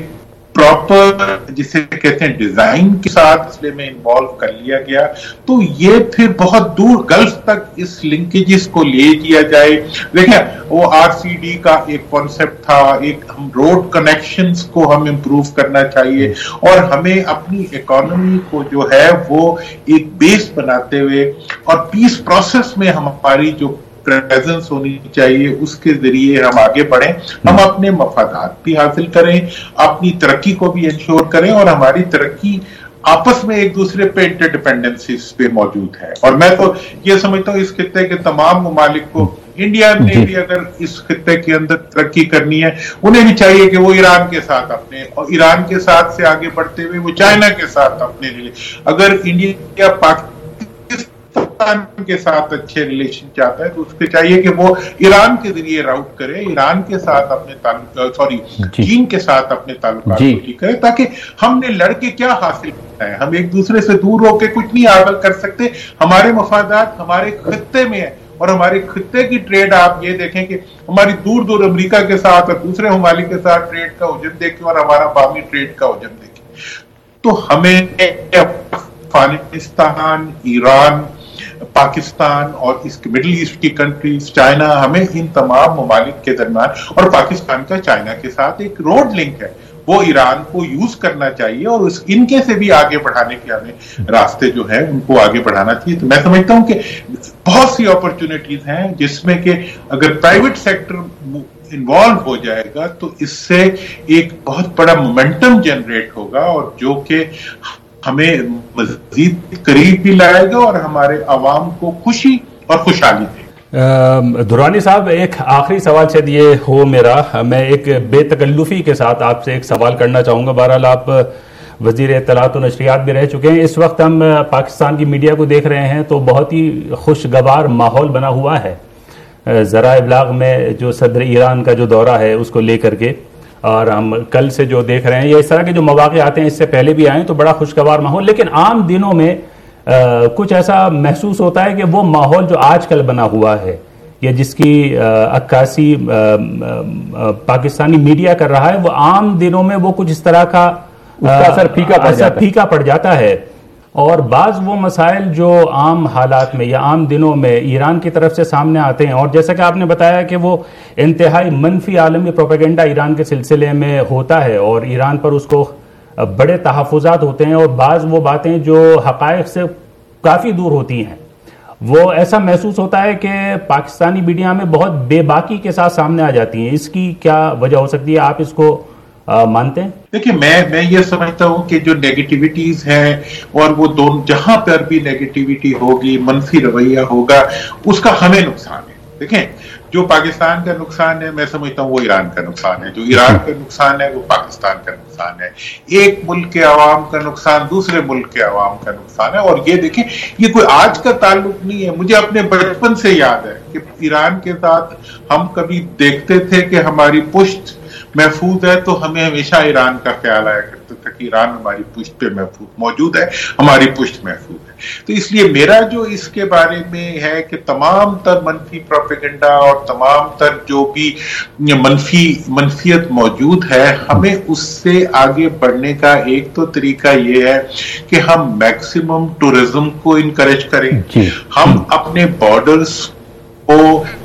प्रॉपर जिसे कहते हैं डिजाइन के साथ इसलिए में इन्वॉल्व कर लिया गया, तो ये फिर बहुत दूर गल्फ तक इस लिंकेजेस को ले दिया जाए। देखिए, वो आरसीडी का एक कॉन्सेप्ट था, एक हम रोड कनेक्शंस को हम इम्प्रूव करना चाहिए और हमें अपनी इकोनॉमी को जो है वो एक बेस बनाते हुए और पीस प्रोसेस में हमारी जो प्रेजेंस होनी चाहिए, उसके जरिए हम आगे बढ़ें, हम अपने मफादात भी हासिल करें, अपनी तरक्की को भी इंश्योर करें और हमारी तरक्की आपस में एक दूसरे पे इंटरडिपेंडेंसीज पे मौजूद है। और मैं तो ये समझता हूँ इस खित्ते के तमाम ममालिक को, इंडिया ने भी अगर इस खित्ते के अंदर तरक्की करनी है, उन्हें भी चाहिए कि वो ईरान के साथ अपने, और ईरान के साथ से आगे बढ़ते हुए वो चाइना के साथ अपने लिए, अगर इंडिया पाकिस्तान के साथ अच्छे रिलेशन चाहता है तो उसके चाहिए कि वो ईरान के जरिए राउट करे, ईरान के साथ अपने चीन के साथ अपने ताल्लुकात को ठीक करे, ताकि हमने लड़के क्या हासिल करना है, हम एक दूसरे से दूर होकर कुछ नहीं हासिल कर सकते। हमारे मफादात हमारे खित्ते में है और हमारे खित्ते की ट्रेड आप ये देखें कि हमारी दूर दूर अमेरिका के साथ और दूसरे ममालिक के साथ ट्रेड का हुजम देखें और हमारा बामी ट्रेड का हुजम देखें, तो हमें अफगानिस्तान, ईरान, पाकिस्तान और इसके मिडिल ईस्ट की कंट्रीज, चाइना, हमें इन तमाम ममालिक के दरमियान और पाकिस्तान का चाइना के साथ एक रोड लिंक है, वो ईरान को यूज करना चाहिए और इनके से भी आगे बढ़ाने के हमें रास्ते जो है उनको आगे बढ़ाना चाहिए। तो मैं समझता हूं कि बहुत सी अपॉर्चुनिटीज हैं जिसमें कि अगर प्राइवेट सेक्टर इन्वॉल्व हो जाएगा तो इससे एक बहुत बड़ा मोमेंटम जनरेट होगा और जो कि हमें मजीद करीब भी लाएगा और हमारे अवाम को खुशी और खुशहाली देगा। दुरानी साहब, एक आखिरी सवाल शायद ये हो मेरा, मैं एक बेतकल्लुफी के साथ आपसे एक सवाल करना चाहूँगा। बहरहाल आप वज़ीर इत्तलात और नशरियात भी रह चुके हैं। इस वक्त हम पाकिस्तान की मीडिया को देख रहे हैं तो बहुत ही खुशगवार माहौल बना हुआ है ज़रा इब्लाग में, जो सदर ईरान का जो दौरा है उसको लेकर के, और हम कल से जो देख रहे हैं या इस तरह के जो मौक़े आते हैं, इससे पहले भी आए तो बड़ा खुशगवार माहौल। लेकिन आम दिनों में कुछ ऐसा महसूस होता है कि वो माहौल जो आजकल बना हुआ है या जिसकी अक्कासी पाकिस्तानी मीडिया कर रहा है, वो आम दिनों में वो कुछ इस तरह का असर फीका पड़ जाता है। और बाज़ वो मसाइल जो आम हालात में या आम दिनों में ईरान की तरफ से सामने आते हैं, और जैसा कि आपने बताया कि वो इंतहाई मनफी आलमी प्रोपेगेंडा ईरान के सिलसिले में होता है और ईरान पर उसको बड़े तहफ़्फ़ुज़ात होते हैं, और बाज़ वो बातें जो हक़ाइक़ से काफ़ी दूर होती हैं, वो ऐसा महसूस होता है कि पाकिस्तानी मीडिया में बहुत बेबाकी के साथ सामने आ जाती हैं। इसकी क्या वजह हो सकती है, आप इसको मानते हैं? देखिए, मैं ये समझता हूँ कि जो नेगेटिविटीज हैं, और वो दोनों जहां पर भी नेगेटिविटी होगी, मनफी रवैया होगा, उसका हमें नुकसान है। देखें, जो पाकिस्तान का नुकसान है, मैं समझता हूँ वो ईरान का नुकसान है। जो ईरान का नुकसान है वो पाकिस्तान का नुकसान है। एक मुल्क के अवाम का नुकसान दूसरे मुल्क के अवाम का नुकसान है। और ये देखें, ये कोई आज का ताल्लुक नहीं है। मुझे अपने बचपन से याद है कि ईरान के साथ हम कभी देखते थे कि हमारी पुश्त महफूज है, तो हमें हमेशा ईरान का ख्याल आया करता था कि ईरान हमारी पुश्त पे महफूज मौजूद है, हमारी पुश्त महफूज है। तो इसलिए मेरा जो इसके बारे में है कि तमाम तर मनफी प्रोपेगेंडा और तमाम तर जो भी मनफियत मौजूद है, हमें उससे आगे बढ़ने का एक तो तरीका ये है कि हम मैक्सिमम टूरिज्म को इनकरेज करें, हम अपने बॉर्डर्स को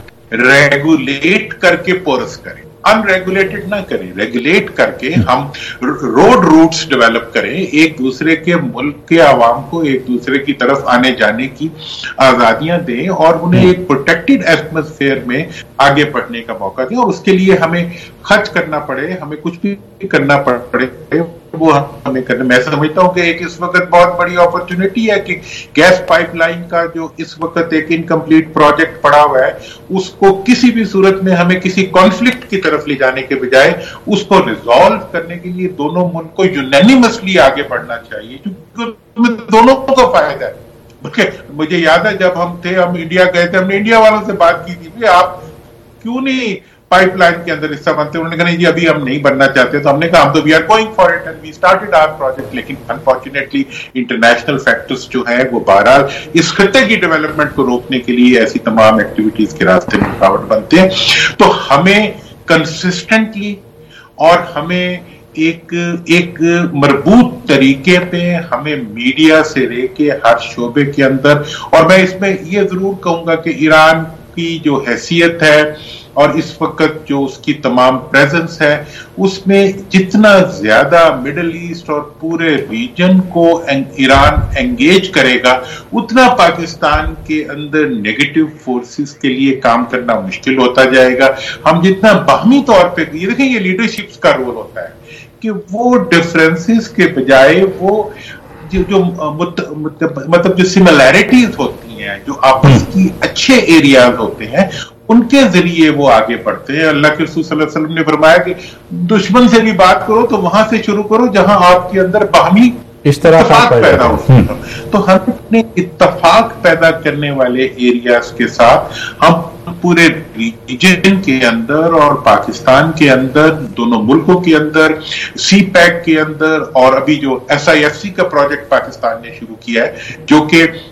रेगुलेट करके पोरस करें, अनरेगुलेटेड ना करें, रेगुलेट करके हम रोड रूट्स डेवलप करें, एक दूसरे के मुल्क के आवाम को एक दूसरे की तरफ आने जाने की आजादियां दें और उन्हें एक प्रोटेक्टेड एटमॉस्फेयर में आगे बढ़ने का मौका दें। और उसके लिए हमें खर्च करना पड़े, हमें कुछ भी करना पड़े, वो हमें करना। मैं समझता हूँ कि एक इस वक्त बहुत बड़ी अपॉर्चुनिटी है कि गैस पाइपलाइन का जो इस वक्त एक इनकम्प्लीट प्रोजेक्ट पड़ा हुआ है, उसको किसी भी सूरत में हमें किसी कॉन्फ्लिक्ट की तरफ ले जाने के बजाय उसको रिजॉल्व करने के लिए दोनों मुल्क को यूनैनिमसली आगे बढ़ना चाहिए, क्योंकि दोनों को फायदा है। मुझे याद है जब हम इंडिया गए थे, हमने इंडिया वालों से बात की थी, आप क्यों नहीं पाइपलाइन के अंदर हिस्सा बनते? उन्होंने कहा नहीं जी, अभी हम नहीं बनना चाहते। तो हमने कहा हम तो we are going for it and we started our project. लेकिन अनफॉर्चुनेटली इंटरनेशनल फैक्टर्स जो है वो बहरहाल इस खत्ते की डेवलपमेंट को रोकने के लिए ऐसी तमाम एक्टिविटीज के रास्ते में रुकावट बनते हैं। तो हमें कंसिस्टेंटली और हमें एक मजबूत तरीके पे हमें मीडिया से लेके हर शोबे के अंदर, और मैं इसमें ये जरूर कहूंगा कि ईरान की जो हैसियत है और इस वक्त जो उसकी तमाम प्रेजेंस है, उसमें जितना ज्यादा मिडिल ईस्ट और पूरे रीजन को ईरान एंगेज करेगा, उतना पाकिस्तान के अंदर नेगेटिव फोर्सेस के लिए काम करना मुश्किल होता जाएगा। हम जितना बाहमी तौर पे, ये देखें, ये लीडरशिप का रोल होता है कि वो डिफरेंसेस के बजाय वो जो मतलब जो सिमिलैरिटीज होती हैं, जो आपस की अच्छे एरियाज होते हैं, उनके जरिए वो आगे बढ़ते हैं। अल्लाह के रसूल सल्लल्लाहु अलैहि वसल्लम ने फरमाया कि दुश्मन से भी बात करो तो वहां से शुरू करो जहां आपके अंदर बाहमी इत्तेफाक पैदा हो। तो हम अपने इत्तेफाक पैदा करने वाले एरियाज के साथ हम पूरे रीजन के अंदर और पाकिस्तान के अंदर, दोनों मुल्कों के अंदर, सी पैक के अंदर, और अभी जो SIFC का प्रोजेक्ट पाकिस्तान ने शुरू किया है, जो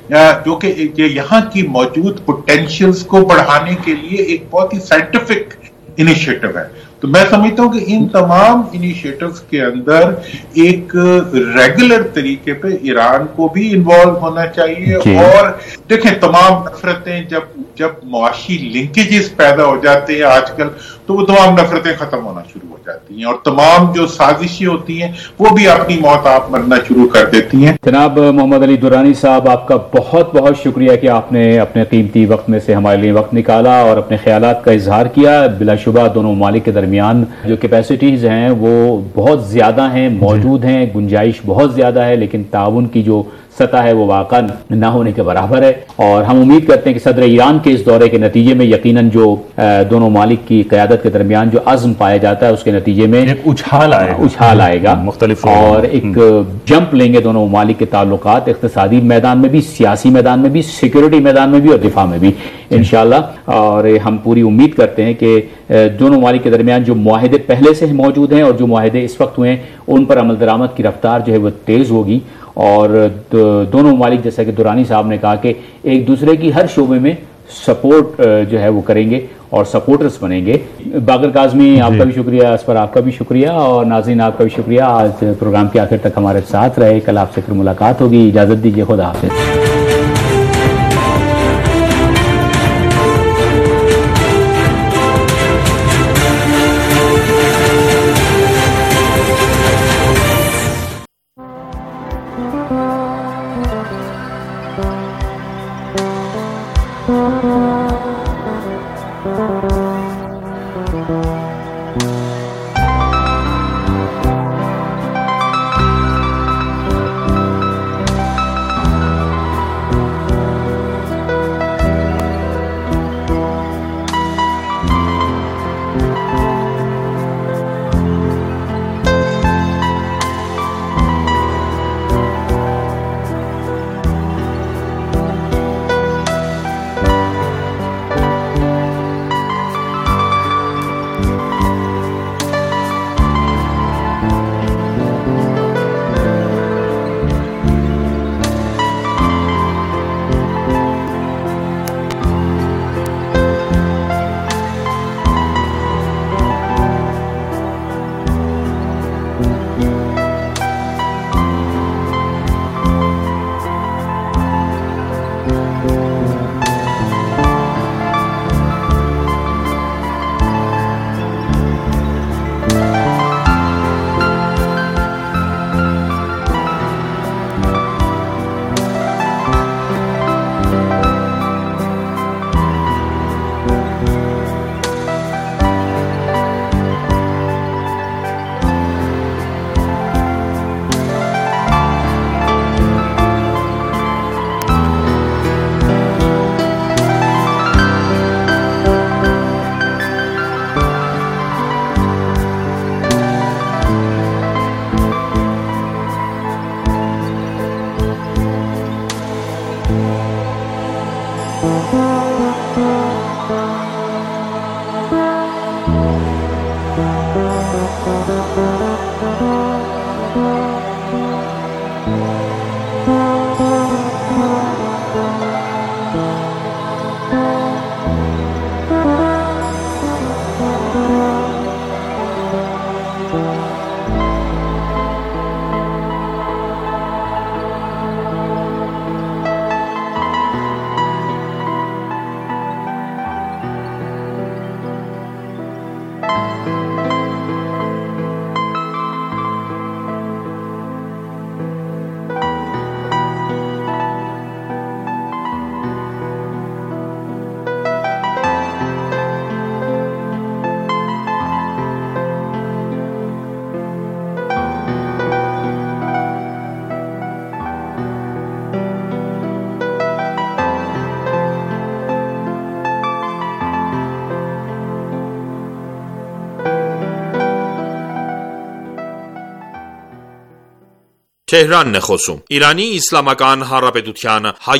कि यहाँ की मौजूद पोटेंशियल्स को बढ़ाने के लिए एक बहुत ही साइंटिफिक इनिशिएटिव है। तो मैं समझता हूं कि इन तमाम इनिशिएटिव्स के अंदर एक रेगुलर तरीके पे ईरान को भी इन्वॉल्व होना चाहिए। और देखें, तमाम नफरतें जब मुआशी लिंकेजेस पैदा हो जाते हैं आजकल, तो वो तमाम नफरतें खत्म होना शुरू हो जाती हैं और तमाम जो साजिशें होती हैं वो भी अपनी मौत आप मरना शुरू कर देती हैं। जनाब मोहम्मद अली दुरानी साहब, आपका बहुत बहुत शुक्रिया कि आपने अपने कीमती वक्त में से हमारे लिए वक्त निकाला और अपने ख्यालात का इजहार किया। बिलाशुबा दोनों ममालिक के दरमियान जो कैपेसिटीज हैं वो बहुत ज्यादा हैं, मौजूद हैं, गुंजाइश बहुत ज्यादा है, लेकिन ताउन की जो سطح ہے وہ واقعا نہ ہونے کے برابر ہے، اور ہم امید کرتے ہیں کہ صدر ایران کے اس دورے کے نتیجے میں یقیناً جو دونوں ممالک کی قیادت کے درمیان جو عزم پایا جاتا ہے اس کے نتیجے میں ایک اچھال آئے گا مختلف، اور ایک جمپ لیں گے دونوں ممالک کے تعلقات، اقتصادی میدان میں بھی، سیاسی میدان میں بھی، سیکورٹی میدان میں بھی اور دفاع میں بھی انشاءاللہ۔ اور ہم پوری امید کرتے ہیں کہ دونوں ممالک کے درمیان جو معاہدے پہلے سے موجود ہیں اور جو معاہدے اس وقت ہوئے ہیں ان پر عمل درآمد کی رفتار جو ہے وہ تیز ہوگی، اور دونوں ممالک جیسا کہ دورانی صاحب نے کہا کہ ایک دوسرے کی ہر شعبے میں سپورٹ جو ہے وہ کریں گے اور سپورٹرز بنیں گے۔ باقر کاظمی آپ کا بھی شکریہ، اسفر آپ کا بھی شکریہ، اور ناظرین آپ کا بھی شکریہ، آج پروگرام کے آخر تک ہمارے ساتھ رہے۔ کل آپ سے پھر ملاقات ہوگی، اجازت دیجیے، خدا حافظ۔ Թեհրանն է խոսում։ Իրանի Իսլամական Հանրապետության